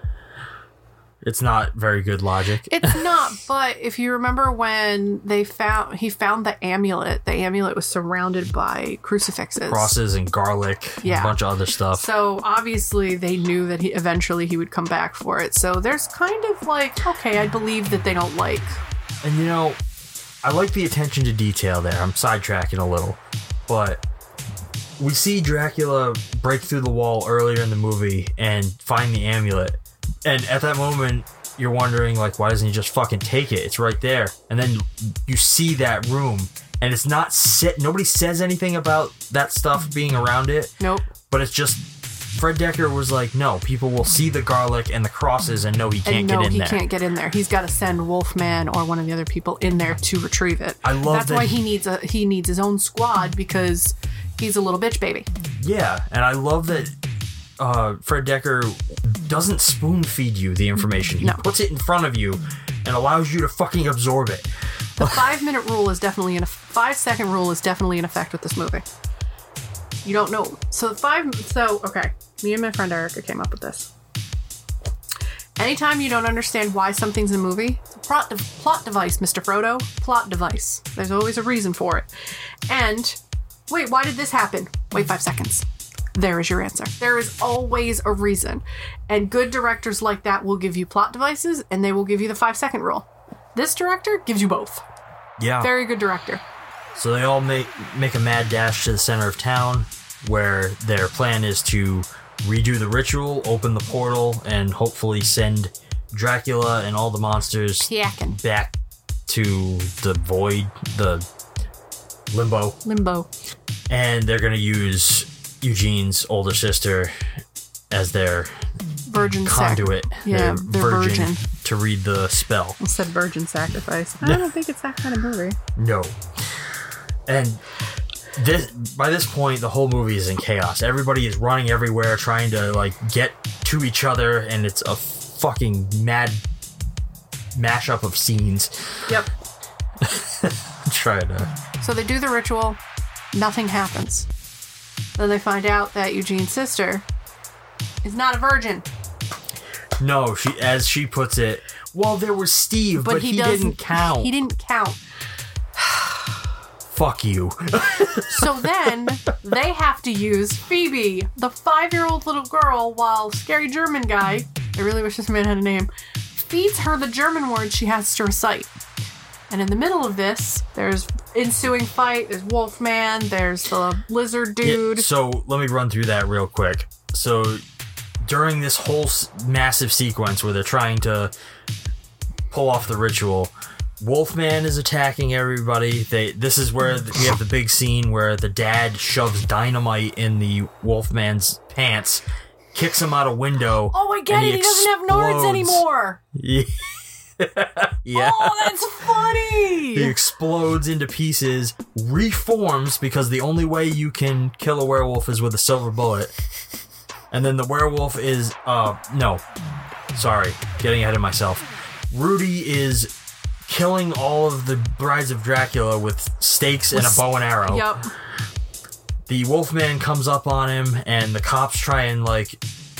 It's not very good logic. It's not, but if you remember when he found the amulet was surrounded by crucifixes. Crosses and garlic, and a bunch of other stuff. So obviously they knew that eventually he would come back for it. So there's kind of like, okay, I believe that they don't like. And you know, I like the attention to detail there. I'm sidetracking a little. But we see Dracula break through the wall earlier in the movie and find the amulet. And at that moment, you're wondering, like, why doesn't he just fucking take it? It's right there. And then you see that room, and it's not set. Nobody says anything about that stuff being around it. Nope. But it's just, Fred Dekker was like, no, people will see the garlic and the crosses and know he can't get in there. No, he can't get in there. He's got to send Wolfman or one of the other people in there to retrieve it. I love That's why he needs his own squad, because he's a little bitch baby. Yeah, and I love that Fred Dekker doesn't spoon feed you the information. He puts it in front of you and allows you to fucking absorb it. The 5-minute rule is definitely 5-second rule is definitely in effect with this movie. You don't know. Okay. Me and my friend Erica came up with this. Anytime you don't understand why something's a movie, it's a plot device, Mr. Frodo. Plot device. There's always a reason for it. And, wait, why did this happen? Wait 5 seconds. There is your answer. There is always a reason. And good directors like that will give you plot devices, and they will give you the 5-second rule. This director gives you both. Yeah. Very good director. So they all make a mad dash to the center of town, where their plan is to redo the ritual, open the portal, and hopefully send Dracula and all the monsters back to the void, the limbo. And they're going to use Eugene's older sister as their virgin conduit. Their virgin to read the spell. I said virgin sacrifice. I don't think it's that kind of movie. No. And by this point, the whole movie is in chaos. Everybody is running everywhere, trying to like get to each other, and it's a fucking mad mashup of scenes. Yep. So they do the ritual. Nothing happens. Then they find out that Eugene's sister is not a virgin. No, as she puts it, well, there was Steve, but he didn't count. He didn't count. Fuck you. So then they have to use Phoebe, the 5-year-old little girl, while scary German guy, I really wish this man had a name, feeds her the German words she has to recite. And in the middle of this, there's ensuing fight, there's Wolfman, there's the lizard dude. Yeah, so let me run through that real quick. So during this whole massive sequence where they're trying to pull off the ritual, Wolfman is attacking everybody. This is where we have the big scene where the dad shoves dynamite in the Wolfman's pants, kicks him out a window. Oh, I get it. He doesn't have nards anymore. Yeah. Yeah. Oh, that's funny. He explodes into pieces, reforms, because the only way you can kill a werewolf is with a silver bullet. And then the werewolf is, no. Sorry, getting ahead of myself. Rudy is killing all of the brides of Dracula with stakes and a bow and arrow. Yep. The Wolfman comes up on him, and the cops try and, like,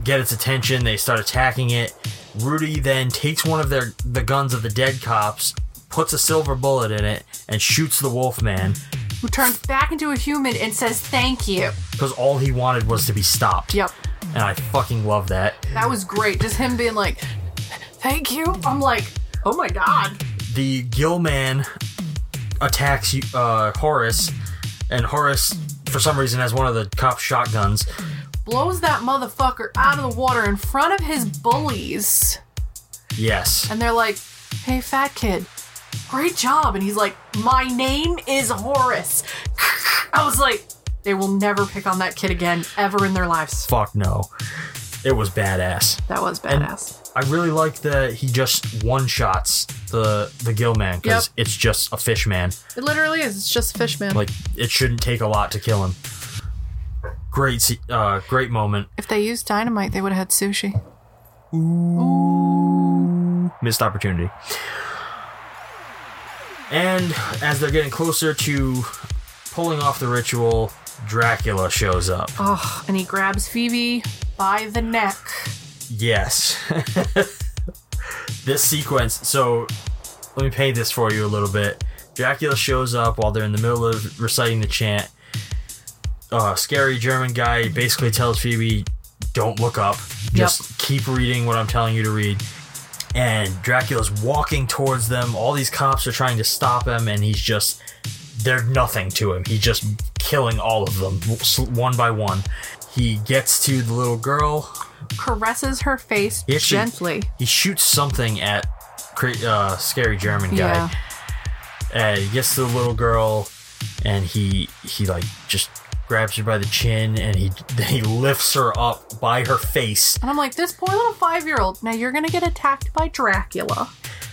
get its attention. They start attacking it. Rudy then takes one of the guns of the dead cops, puts a silver bullet in it, and shoots the Wolfman. Who turns back into a human and says thank you. Because all he wanted was to be stopped. Yep. And I fucking love that. That was great. Just him being like, thank you. I'm like, oh my god. The Gill Man attacks Horace, and Horace, for some reason, has one of the cop's shotguns. Blows that motherfucker out of the water in front of his bullies. Yes. And they're like, hey, fat kid, great job. And he's like, my name is Horace. I was like, they will never pick on that kid again, ever in their lives. Fuck no. It was badass. That was badass. And I really like that he just one-shots the Gill Man, because it's just a fish man. It literally is. It's just a fish man. Like, it shouldn't take a lot to kill him. Great moment. If they used dynamite, they would have had sushi. Ooh. Missed opportunity. And as they're getting closer to pulling off the ritual, Dracula shows up. Oh, and he grabs Phoebe by the neck. Yes. This sequence, so let me paint this for you a little bit. Dracula shows up while they're in the middle of reciting the chant. Scary German guy basically tells Phoebe, don't look up. Just keep reading what I'm telling you to read. And Dracula's walking towards them. All these cops are trying to stop him, and they're nothing to him. He's just killing all of them, one by one. He gets to the little girl. Caresses her face gently. He shoots something at Scary German guy. Yeah. He gets to the little girl, and he like just grabs her by the chin, and he lifts her up by her face. And I'm like, this poor little 5-year-old, now you're gonna get attacked by Dracula.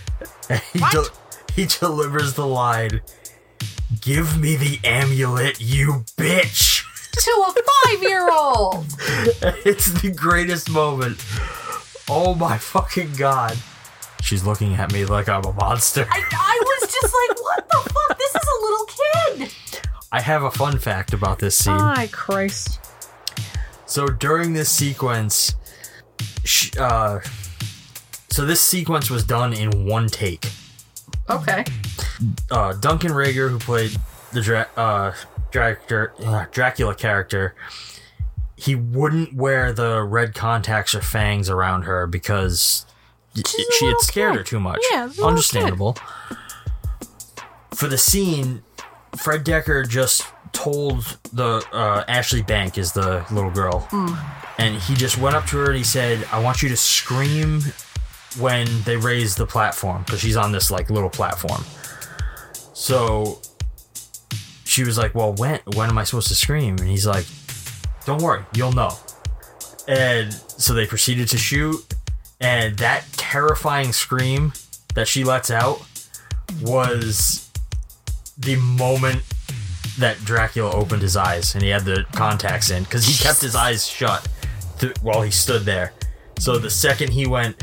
He delivers the line, give me the amulet, you bitch! To a 5-year-old! It's the greatest moment. Oh my fucking god. She's looking at me like I'm a monster. I was just like, what the fuck? This is a little kid! I have a fun fact about this scene. My Christ. So during this sequence, so this sequence was done in one take. Okay. Duncan Rager, who played the Dracula character, he wouldn't wear the red contacts or fangs around her because she had scared her too much. Yeah, understandable. For the scene, Fred Decker just told the Ashley Bank is the little girl, and he just went up to her and he said, I want you to scream when they raise the platform, because she's on this like little platform. So she was like, well, when am I supposed to scream? And he's like, don't worry, you'll know. And so they proceeded to shoot, and that terrifying scream that she lets out was the moment that Dracula opened his eyes and he had the contacts in, because he kept his eyes shut while he stood there. So the second he went,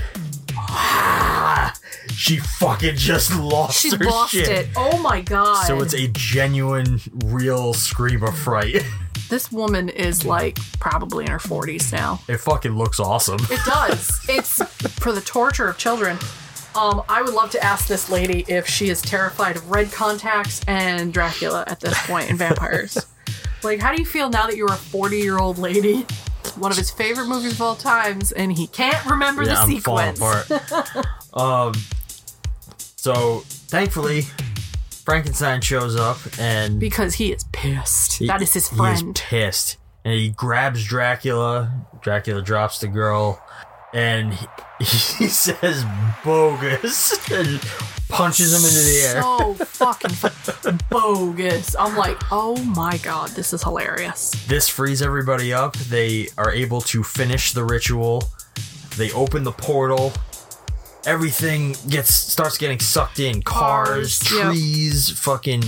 she fucking just lost her shit. It. Oh my god. So it's a genuine, real scream of fright. This woman is like probably in her 40s now. It fucking looks awesome. It does. It's for the torture of children. I would love to ask this lady if she is terrified of red contacts and Dracula at this point in vampires. Like, how do you feel now that you're a 40-year-old lady? One of his favorite movies of all times, and he can't remember the sequence. Falling apart. So, thankfully, Frankenstein shows up, and because he is pissed. That is his friend. He is pissed. And he grabs Dracula. Dracula drops the girl, and he says bogus and punches him into the air. So fucking bogus. I'm like, oh my god, this is hilarious. This frees everybody up. They are able to finish the ritual. They open the portal. Everything starts getting sucked in. Cars, trees, fucking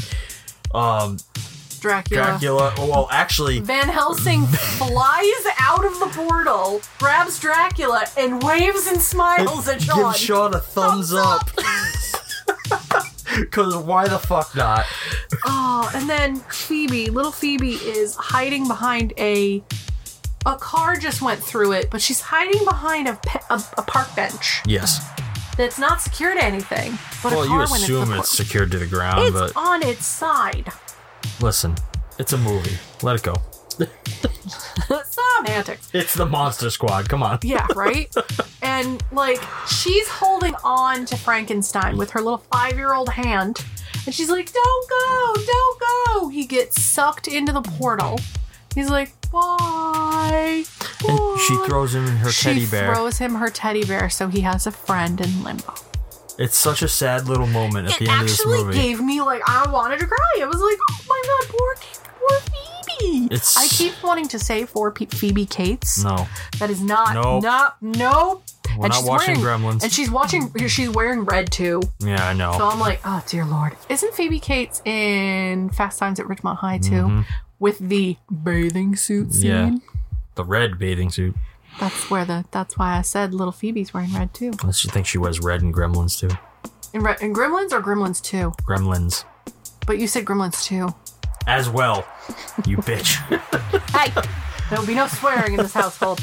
Dracula. Oh, well, actually, Van Helsing flies out of the portal, grabs Dracula, and waves and smiles at Sean. Gives Sean a thumbs up. Because why the fuck not? Oh, and then little Phoebe is hiding behind a a car just went through it, but she's hiding behind a park bench. Yes. That's not secured to anything. But Well, a car you assume it's secured to the ground, it's but on its side. listen, it's a movie. Let it go. Semantics. It's the Monster Squad. Come on. Yeah, right? And, like, she's holding on to Frankenstein with her little 5-year-old hand. And she's like, don't go, don't go. He gets sucked into the portal. He's like, bye. And she throws him her teddy bear. She throws him her teddy bear so he has a friend in limbo. It's such a sad little moment at the end of this It movie. actually gave me, like, I wanted to cry. I was like, oh my god, poor Phoebe. I keep wanting to say Phoebe Cates. No. That is not. Nope. Nope. We're not watching Gremlins. And she's wearing red too. Yeah, I know. So I'm like, oh dear lord. Isn't Phoebe Cates in Fast Times at Ridgemont High too? Mm-hmm. With the bathing suit scene? Yeah. The red bathing suit. That's why I said little Phoebe's wearing red too. Unless you think she wears red in Gremlins too. In Gremlins or Gremlins 2? Gremlins. But you said Gremlins 2. As well. You bitch. Hey! There'll be no swearing in this household.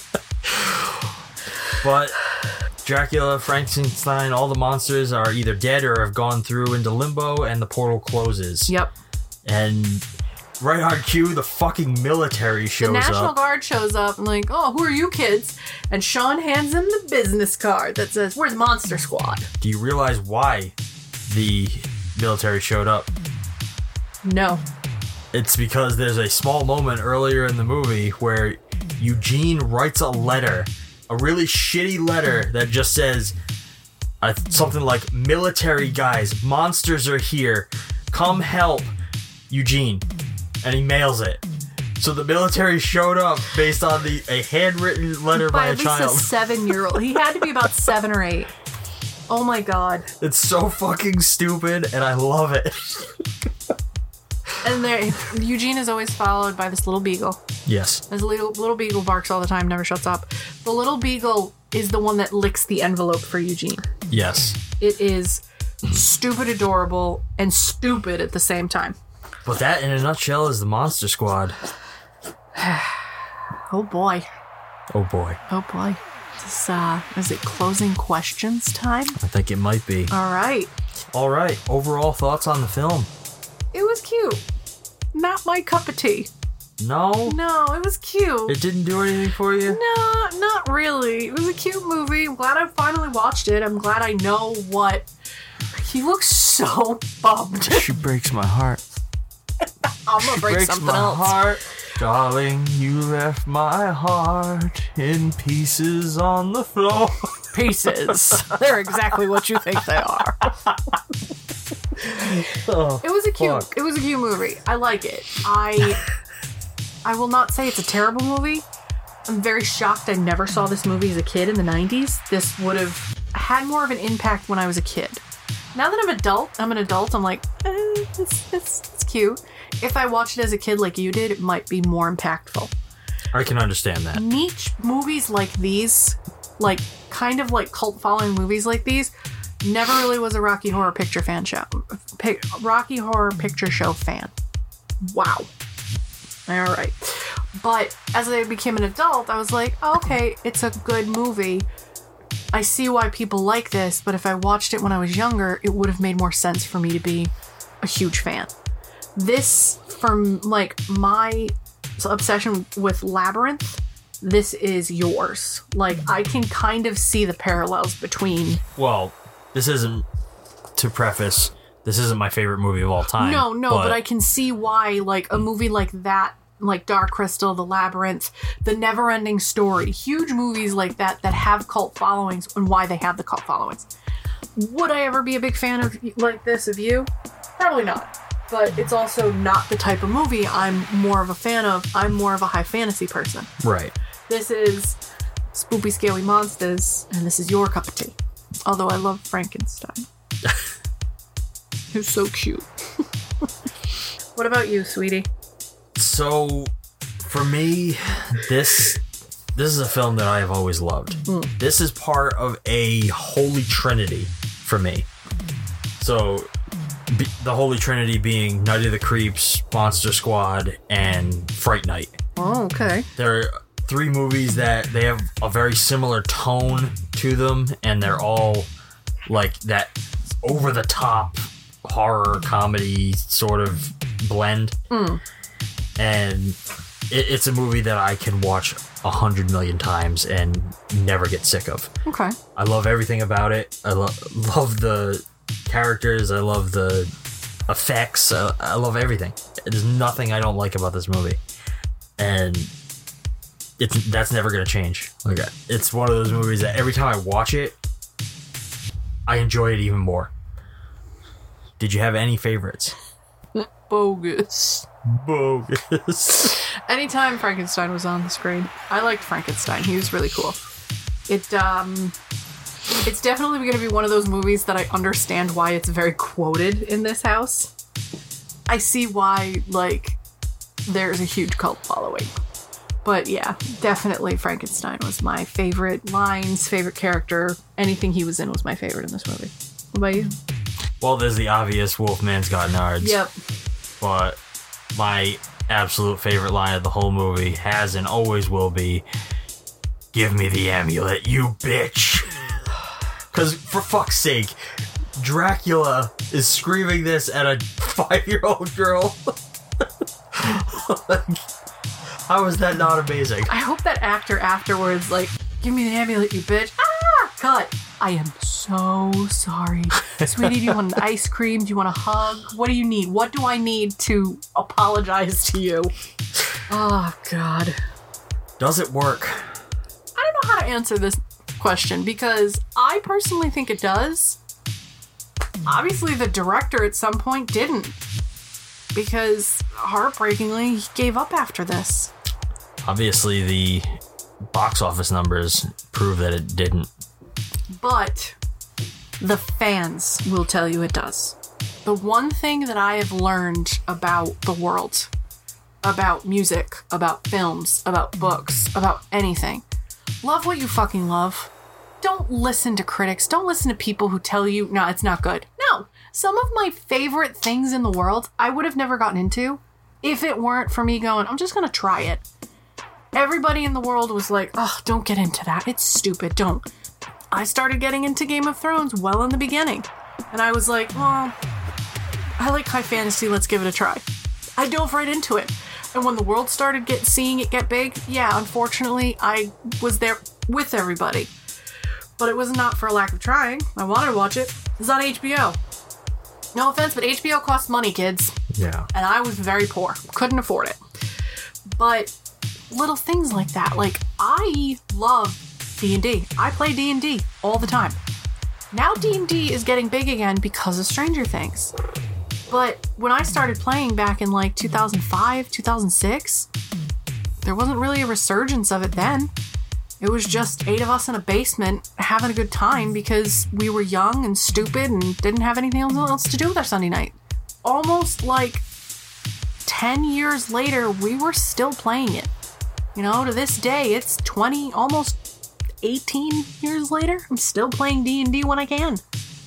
But Dracula, Frankenstein, all the monsters are either dead or have gone through into limbo, and the portal closes. Yep. And right on cue, the fucking military shows up. The National Guard shows up and like, oh, who are you kids? And Sean hands him the business card that says, where's Monster Squad? Do you realize why the military showed up? No. It's because there's a small moment earlier in the movie where Eugene writes a letter, a really shitty letter that just says something like, military guys, monsters are here, come help, Eugene. And he mails it. So the military showed up based on a handwritten letter by a child. By at least a 7-year-old. He had to be about 7 or 8. Oh my god. It's so fucking stupid, and I love it. And Eugene is always followed by this little beagle. Yes. This little beagle barks all the time, never shuts up. The little beagle is the one that licks the envelope for Eugene. Yes. It is stupid adorable and stupid at the same time. But that, in a nutshell, is the Monster Squad. Oh boy. Oh boy. Oh boy. Is it closing questions time? I think it might be. All right. All right. Overall thoughts on the film? It was cute. Not my cup of tea. No? No, it was cute. It didn't do anything for you? No, not really. It was a cute movie. I'm glad I finally watched it. I'm glad I know what... He looks so bummed. She breaks my heart. I'm gonna break something my else. Heart. Darling, you left my heart in pieces on the floor. Pieces. They're exactly what you think they are. Oh, it was a cute movie. I like it. I will not say it's a terrible movie. I'm very shocked I never saw this movie as a kid in the 90s. This would have had more of an impact when I was a kid. Now that I'm an adult, I'm like, it's cute. If I watched it as a kid like you did, it might be more impactful. I can understand that. Niche movies like these, like kind of like cult following movies like these, never really was a Rocky Horror Picture Rocky Horror Picture Show fan. Wow. All right. But as I became an adult, I was like, oh, okay, it's a good movie. I see why people like this, but if I watched it when I was younger, it would have made more sense for me to be a huge fan. This, from like my obsession with Labyrinth, this is yours. Like, I can kind of see the parallels between... Well, this isn't, to preface, this isn't my favorite movie of all time. No, but I can see why, like, a movie like that, like Dark Crystal, The Labyrinth, The Neverending Story, huge movies like that have cult followings, and why they have the cult followings. Would I ever be a big fan of like this of you? Probably not. But it's also not the type of movie I'm more of a fan of. I'm more of a high fantasy person. Right. This is spoopy, scary monsters, and this is your cup of tea. Although I love Frankenstein. Who's so cute. What about you, sweetie? So, for me, this is a film that I have always loved. This is part of a holy trinity for me. So, the holy trinity being Night of the Creeps, Monster Squad, and Fright Night. Oh, okay. They're three movies that they have a very similar tone to them, and they're all like that over-the-top horror comedy sort of blend. And it's a movie that I can watch 100 million times and never get sick of. Okay. I love everything about it. I love the characters. I love the effects. I love everything. There's nothing I don't like about this movie, and that's never gonna change. Like, it's one of those movies that every time I watch it, I enjoy it even more. Did you have any favorites? Bogus. Anytime Frankenstein was on the screen, I liked Frankenstein. He was really cool. It's definitely going to be one of those movies that I understand why it's very quoted in this house. I see why, like, there's a huge cult following. But yeah, definitely Frankenstein was my favorite lines, favorite character. Anything he was in was my favorite in this movie. What about you? Well, there's the obvious Wolfman's got nards. Yep. But my absolute favorite line of the whole movie has and always will be, "Give me the amulet, you bitch." Because, for fuck's sake, Dracula is screaming this at a 5-year-old girl. Like, how is that not amazing? I hope that actor afterwards, like, "Give me the amulet, you bitch." Ah! Cut. I am so sorry. Sweetie, do you want an ice cream? Do you want a hug? What do you need? What do I need to apologize to you? Oh, God. Does it work? I don't know how to answer this question because I personally think it does. Obviously, the director at some point didn't, because heartbreakingly, he gave up after this. Obviously, the box office numbers prove that it didn't. But the fans will tell you it does. The one thing that I have learned about the world, about music, about films, about books, about anything, love what you fucking love. Don't listen to critics. Don't listen to people who tell you, no, it's not good. No. Some of my favorite things in the world, I would have never gotten into if it weren't for me going, I'm just going to try it. Everybody in the world was like, oh, don't get into that. It's stupid. Don't. I started getting into Game of Thrones well in the beginning. And I was like, well, I like high fantasy. Let's give it a try. I dove right into it. And when the world started seeing it get big, yeah, unfortunately, I was there with everybody. But it was not for a lack of trying. I wanted to watch it. It's on HBO. No offense, but HBO costs money, kids. Yeah. And I was very poor. Couldn't afford it. But little things like that. Like, I love D&D. I play D&D all the time. Now D&D is getting big again because of Stranger Things. But when I started playing back in like 2005, 2006, there wasn't really a resurgence of it then. It was just 8 of us in a basement having a good time because we were young and stupid and didn't have anything else to do with our Sunday night. Almost like 10 years later, we were still playing it. You know, to this day, it's 20, almost 18 years later, I'm still playing D&D when I can.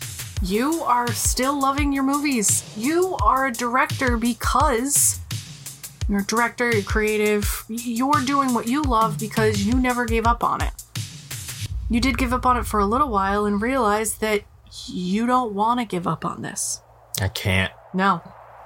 You are still loving your movies. You are a director because you're a director, you're creative. You're doing what you love because you never gave up on it. You did give up on it for a little while and realized that you don't want to give up on this. I can't. No.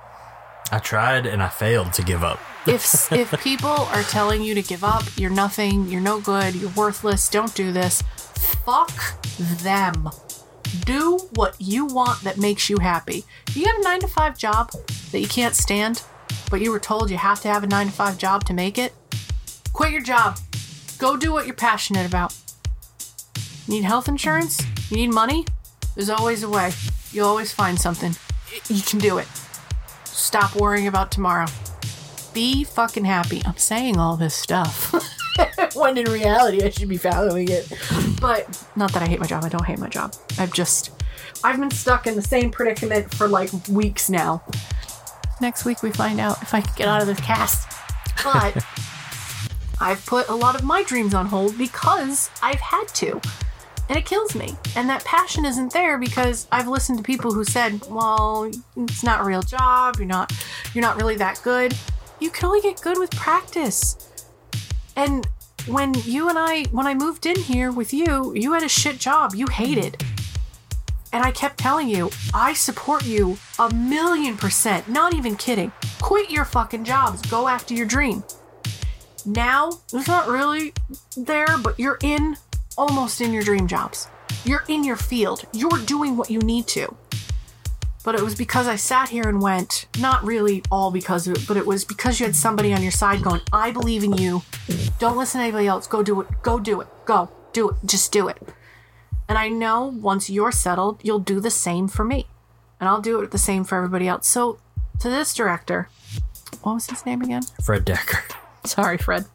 I tried and I failed to give up. If people are telling you to give up, you're nothing, you're no good, you're worthless, don't do this, fuck them. Do what you want that makes you happy. If you have a 9-to-5 job that you can't stand, but you were told you have to have a 9-to-5 job to make it, quit your job. Go do what you're passionate about. You need health insurance? You need money? There's always a way. You'll always find something. You can do it. Stop worrying about tomorrow. Be fucking happy. I'm saying all this stuff when in reality I should be following it. But not that I hate my job. I don't hate my job. I've been stuck in the same predicament for like weeks now. Next week we find out if I can get out of this cast. But I've put a lot of my dreams on hold because I've had to. And it kills me. And that passion isn't there because I've listened to people who said, well, it's not a real job. You're not really that good. You can only get good with practice. And when I moved in here with you, you had a shit job you hated. And I kept telling you, I support you 1,000,000%. Not even kidding. Quit your fucking jobs. Go after your dream. Now, it's not really there, but you're almost in your dream jobs. You're in your field. You're doing what you need to. But it was because I sat here and went, not really all because of it, but it was because you had somebody on your side going, I believe in you. Don't listen to anybody else. Go do it. Go do it. Go do it. Just do it. And I know once you're settled, you'll do the same for me. And I'll do it the same for everybody else. So to this director, what was his name again? Fred Dekker. Sorry, Fred.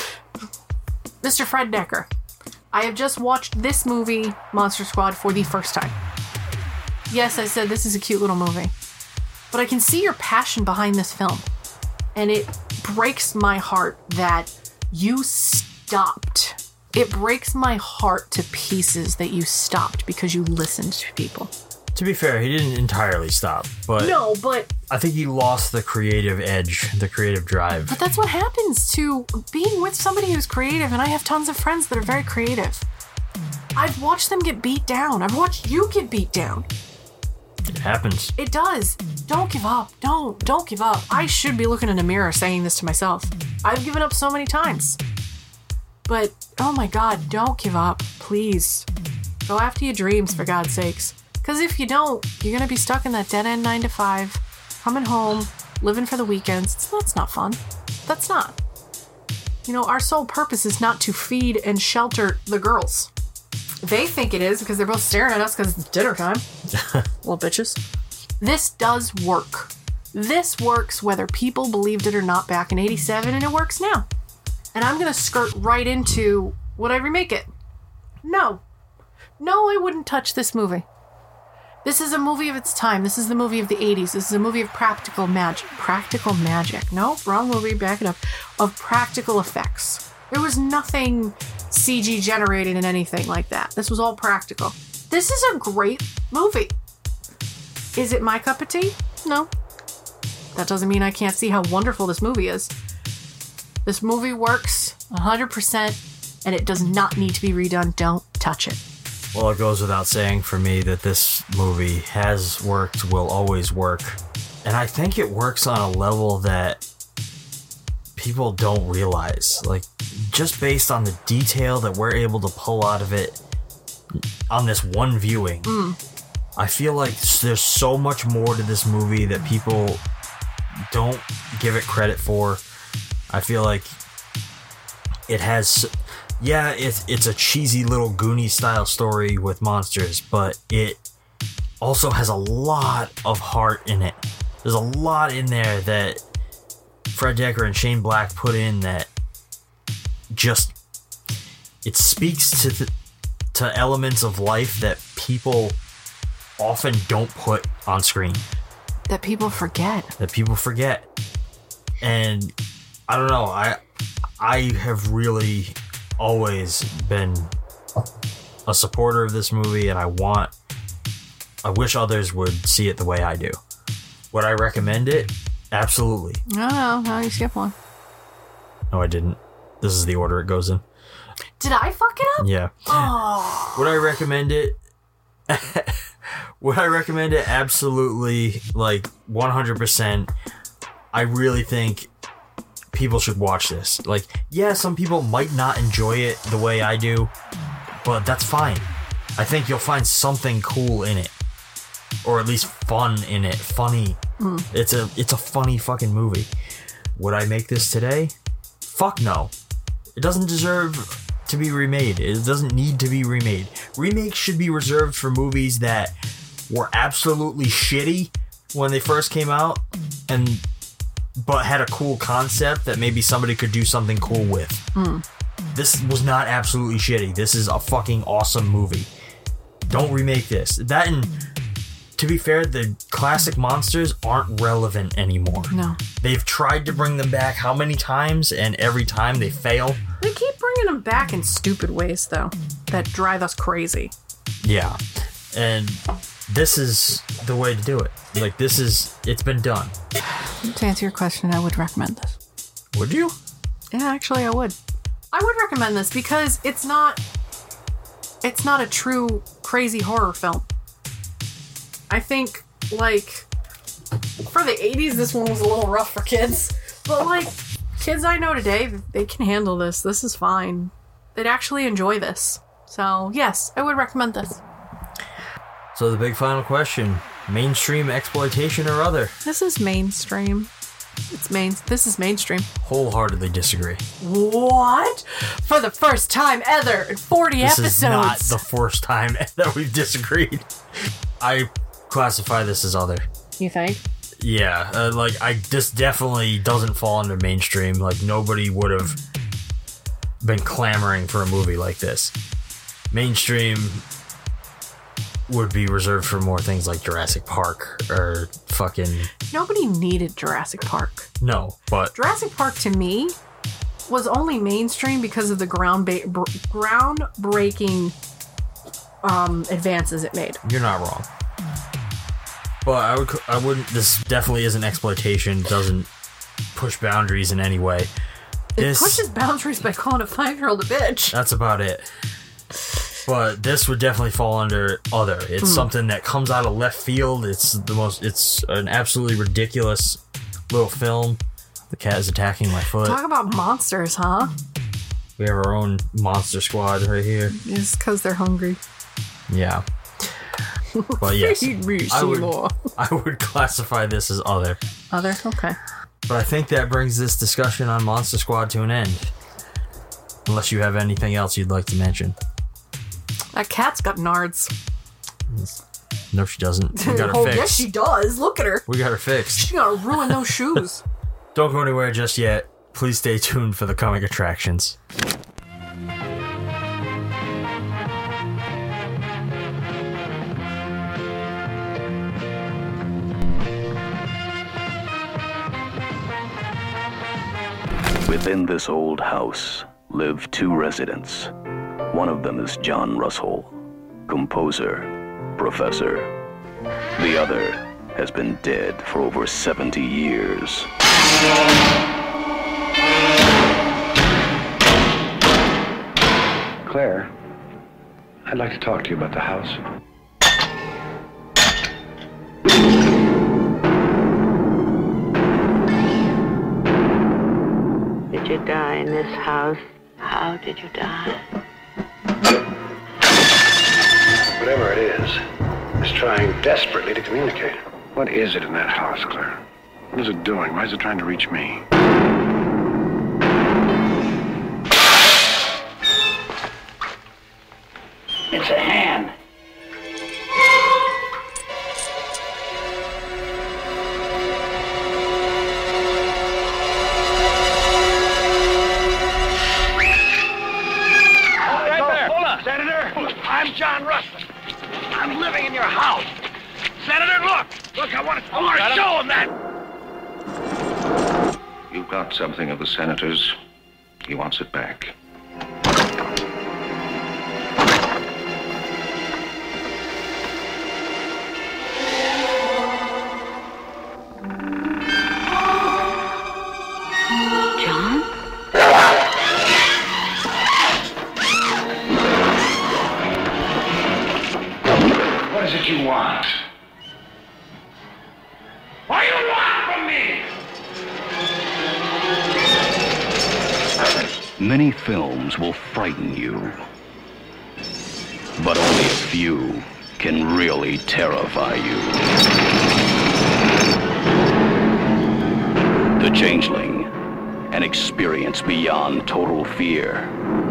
Mr. Fred Dekker. I have just watched this movie, Monster Squad, for the first time. Yes, I said this is a cute little movie. But I can see your passion behind this film. And it breaks my heart that you stopped. It breaks my heart to pieces that you stopped because you listened to people. To be fair, he didn't entirely stop, but... No, but... I think he lost the creative edge, the creative drive. But that's what happens to being with somebody who's creative, and I have tons of friends that are very creative. I've watched them get beat down. I've watched you get beat down. It happens. It does. Don't give up. Don't give up. I should be looking in a mirror saying this to myself. I've given up so many times. But, oh my God, don't give up. Please. Go after your dreams, for God's sakes. Because if you don't, you're going to be stuck in that dead-end 9 to 5, coming home, living for the weekends. That's not fun. That's not. You know, our sole purpose is not to feed and shelter the girls. They think it is because they're both staring at us because it's dinner time. Little bitches. This does work. This works whether people believed it or not back in 87, and it works now. And I'm going to skirt right into, would I remake it? No. No, I wouldn't touch this movie. This is a movie of its time. This is the movie of the 80s. This is a movie of practical magic. Practical magic. No, wrong movie. Back it up. Of practical effects. There was nothing CG generated in anything like that. This was all practical. This is a great movie. Is it my cup of tea? No. That doesn't mean I can't see how wonderful this movie is. This movie works 100%, and it does not need to be redone. Don't touch it. Well, it goes without saying for me that this movie has worked, will always work. And I think it works on a level that people don't realize. Like, just based on the detail that we're able to pull out of it on this one viewing, I feel like there's so much more to this movie that people don't give it credit for. I feel like it has... Yeah, it's a cheesy little Goonies-style story with monsters, but it also has a lot of heart in it. There's a lot in there that Fred Dekker and Shane Black put in that just... It speaks to elements of life that people often don't put on screen. That people forget. And I don't know, I have really... always been a supporter of this movie, and I wish others would see it the way I do. Would I recommend it? Absolutely. No, you skip one. No, I didn't. This is the order it goes in. Did I fuck it up? Yeah. Oh. Would I recommend it? Would I recommend it? Absolutely. Like, 100%. I really think people should watch this. Like, yeah, some people might not enjoy it the way I do, but that's fine. I think you'll find something cool in it, or at least fun in it. Funny. It's a funny fucking movie. Would I make this today? Fuck no. It doesn't deserve to be remade. It doesn't need to be remade. Remakes should be reserved for movies that were absolutely shitty when they first came out, but had a cool concept that maybe somebody could do something cool with. This was not absolutely shitty. This is a fucking awesome movie. Don't remake this. That, and to be fair, the classic monsters aren't relevant anymore. No. They've tried to bring them back how many times, and every time they fail. They keep bringing them back in stupid ways, though, that drive us crazy. Yeah. And this is the way to do it. Like, it's been done. To answer your question, I would recommend this. Would you? Yeah, actually, I would. I would recommend this because it's not a true crazy horror film. I think, like, for the 80s, this one was a little rough for kids. But, like, kids I know today, they can handle this. This is fine. They'd actually enjoy this. So, yes, I would recommend this. So the big final question, mainstream exploitation or other? This is mainstream. This is mainstream. Wholeheartedly disagree. What? For the first time ever in 40 episodes. This is not the first time that we've disagreed. I classify this as other. You think? Yeah, this definitely doesn't fall under mainstream. Like, nobody would have been clamoring for a movie like this. Mainstream would be reserved for more things like Jurassic Park or fucking... Nobody needed Jurassic Park. No, but... Jurassic Park, to me, was only mainstream because of the groundbreaking advances it made. You're not wrong. But I wouldn't... This definitely isn't exploitation. Doesn't push boundaries in any way. It pushes boundaries by calling a 5-year-old a bitch. That's about it. But this would definitely fall under other. It's something that comes out of left field. It's an absolutely ridiculous little film. The cat is attacking my foot. Talk about monsters, huh? We have our own monster squad right here. It's because they're hungry. Yeah. But yes, Feed me some more. I would classify this as other. Other? Okay. But I think that brings this discussion on Monster Squad to an end. Unless you have anything else you'd like to mention. That cat's got nards. No, she doesn't. We got her fixed. Yes, she does. Look at her. We got her fixed. She's gonna ruin those shoes. Don't go anywhere just yet. Please stay tuned for the coming attractions. Within this old house live 2 residents. One of them is John Russell, composer, professor. The other has been dead for over 70 years. Claire, I'd like to talk to you about the house. Did you die in this house? How did you die? Whatever it is, it's trying desperately to communicate. What is it in that house, Claire? What is it doing? Why is it trying to reach me? It's a hand. I'm John Russell. I'm living in your house. Senator, look, I want to show him that. You've got something of the senator's. He wants it back. John? What is it you want? What do you want from me? Many films will frighten you, but only a few can really terrify you. The Changeling, an experience beyond total fear.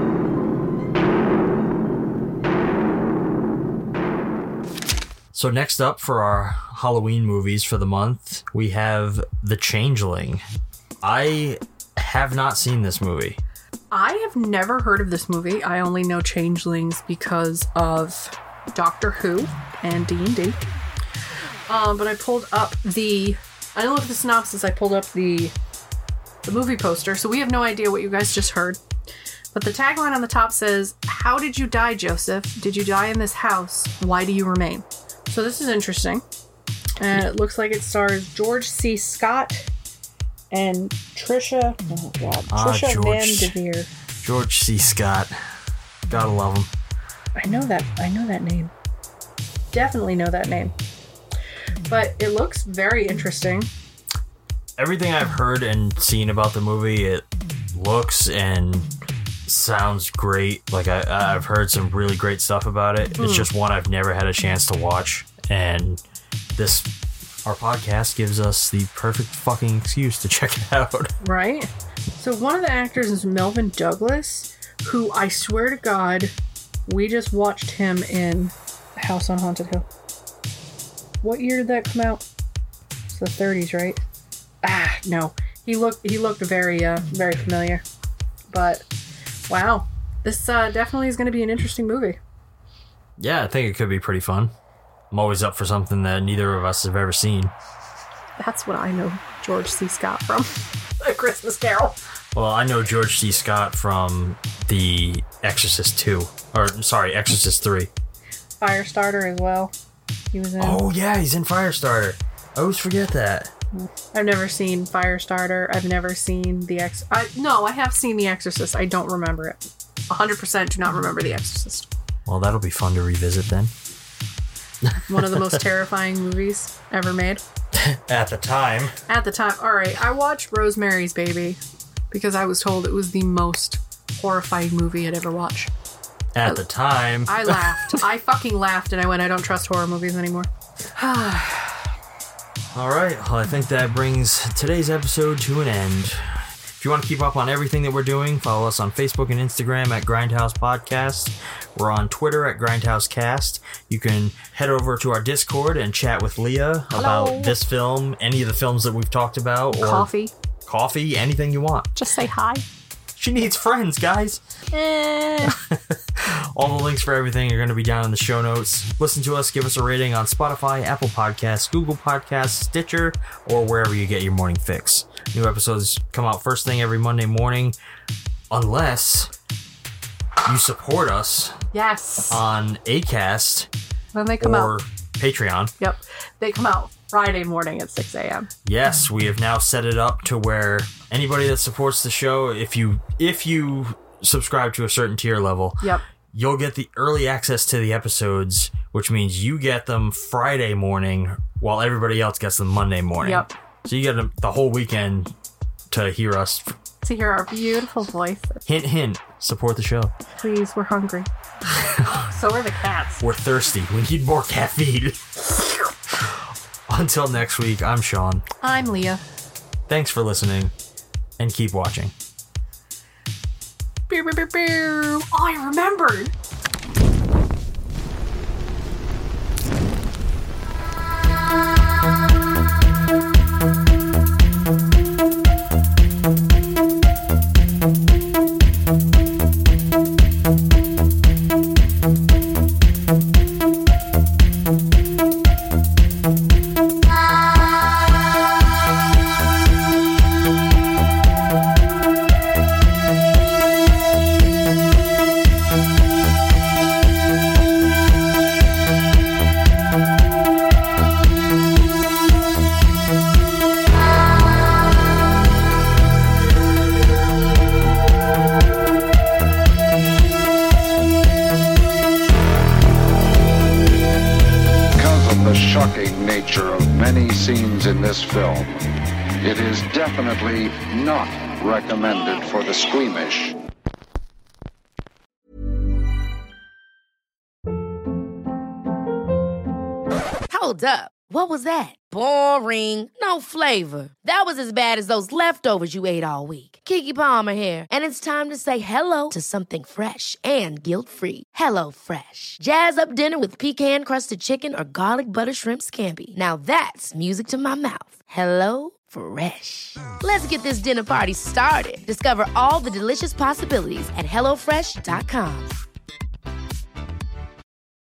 So next up for our Halloween movies for the month, we have The Changeling. I have not seen this movie. I have never heard of this movie. I only know Changelings because of Doctor Who and D&D. But I pulled up I didn't look at the synopsis, I pulled up the movie poster, so we have no idea what you guys just heard. But the tagline on the top says, "How did you die, Joseph? Did you die in this house? Why do you remain?" So this is interesting. And it looks like it stars George C. Scott and Trisha Van Devere. George C. Scott. Gotta love him. I know that name. Definitely know that name. But it looks very interesting. Everything I've heard and seen about the movie, it looks and sounds great. Like, I've heard some really great stuff about it. It's just one I've never had a chance to watch. And our podcast gives us the perfect fucking excuse to check it out. Right? So one of the actors is Melvin Douglas, who I swear to God, we just watched him in House on Haunted Hill. What year did that come out? It's the 30s, right? No. He looked very, very familiar. But, wow. This definitely is going to be an interesting movie. Yeah, I think it could be pretty fun. I'm always up for something that neither of us have ever seen. That's what I know George C. Scott from. A Christmas Carol. Well, I know George C. Scott from The Exorcist 2. Or, sorry, Exorcist 3. Firestarter as well. He was in. Oh, yeah, he's in Firestarter. I always forget that. I've never seen Firestarter. I've never seen No, I have seen The Exorcist. I don't remember it. 100% do not remember The Exorcist. Well, that'll be fun to revisit then. One of the most terrifying movies ever made. At the time. Alright, I watched Rosemary's Baby because I was told it was the most horrifying movie I'd ever watched. At the time. I laughed. I fucking laughed and I went, I don't trust horror movies anymore. Alright, well, I think that brings today's episode to an end. If you want to keep up on everything that we're doing, follow us on Facebook and Instagram at Grindhouse Podcast. We're on Twitter at GrindhouseCast. You can head over to our Discord and chat with Leah about this film, any of the films that we've talked about. Or coffee, anything you want. Just say hi. She needs friends, guys. All the links for everything are going to be down in the show notes. Listen to us, give us a rating on Spotify, Apple Podcasts, Google Podcasts, Stitcher, or wherever you get your morning fix. New episodes come out first thing every Monday morning, unless you support us. Yes. On Acast. When they come or out. Patreon. Yep. They come out Friday morning at 6 a.m. Yes, we have now set it up to where anybody that supports the show, if you subscribe to a certain tier level, you'll get the early access to the episodes, which means you get them Friday morning while everybody else gets them Monday morning. Yep. So you get the whole weekend to hear us. To hear our beautiful voices. Hint, hint. Support the show. Please, we're hungry. So are the cats. We're thirsty. We need more caffeine. Until next week, I'm Sean. I'm Leah. Thanks for listening, and keep watching. Oh, I remembered. In this film, it is definitely not recommended for the squeamish. Hold up. What was that? Boring. No flavor. That was as bad as those leftovers you ate all week. Keke Palmer here, and it's time to say hello to something fresh and guilt-free. HelloFresh. Jazz up dinner with pecan-crusted chicken or garlic butter shrimp scampi. Now that's music to my mouth. HelloFresh. Let's get this dinner party started. Discover all the delicious possibilities at HelloFresh.com.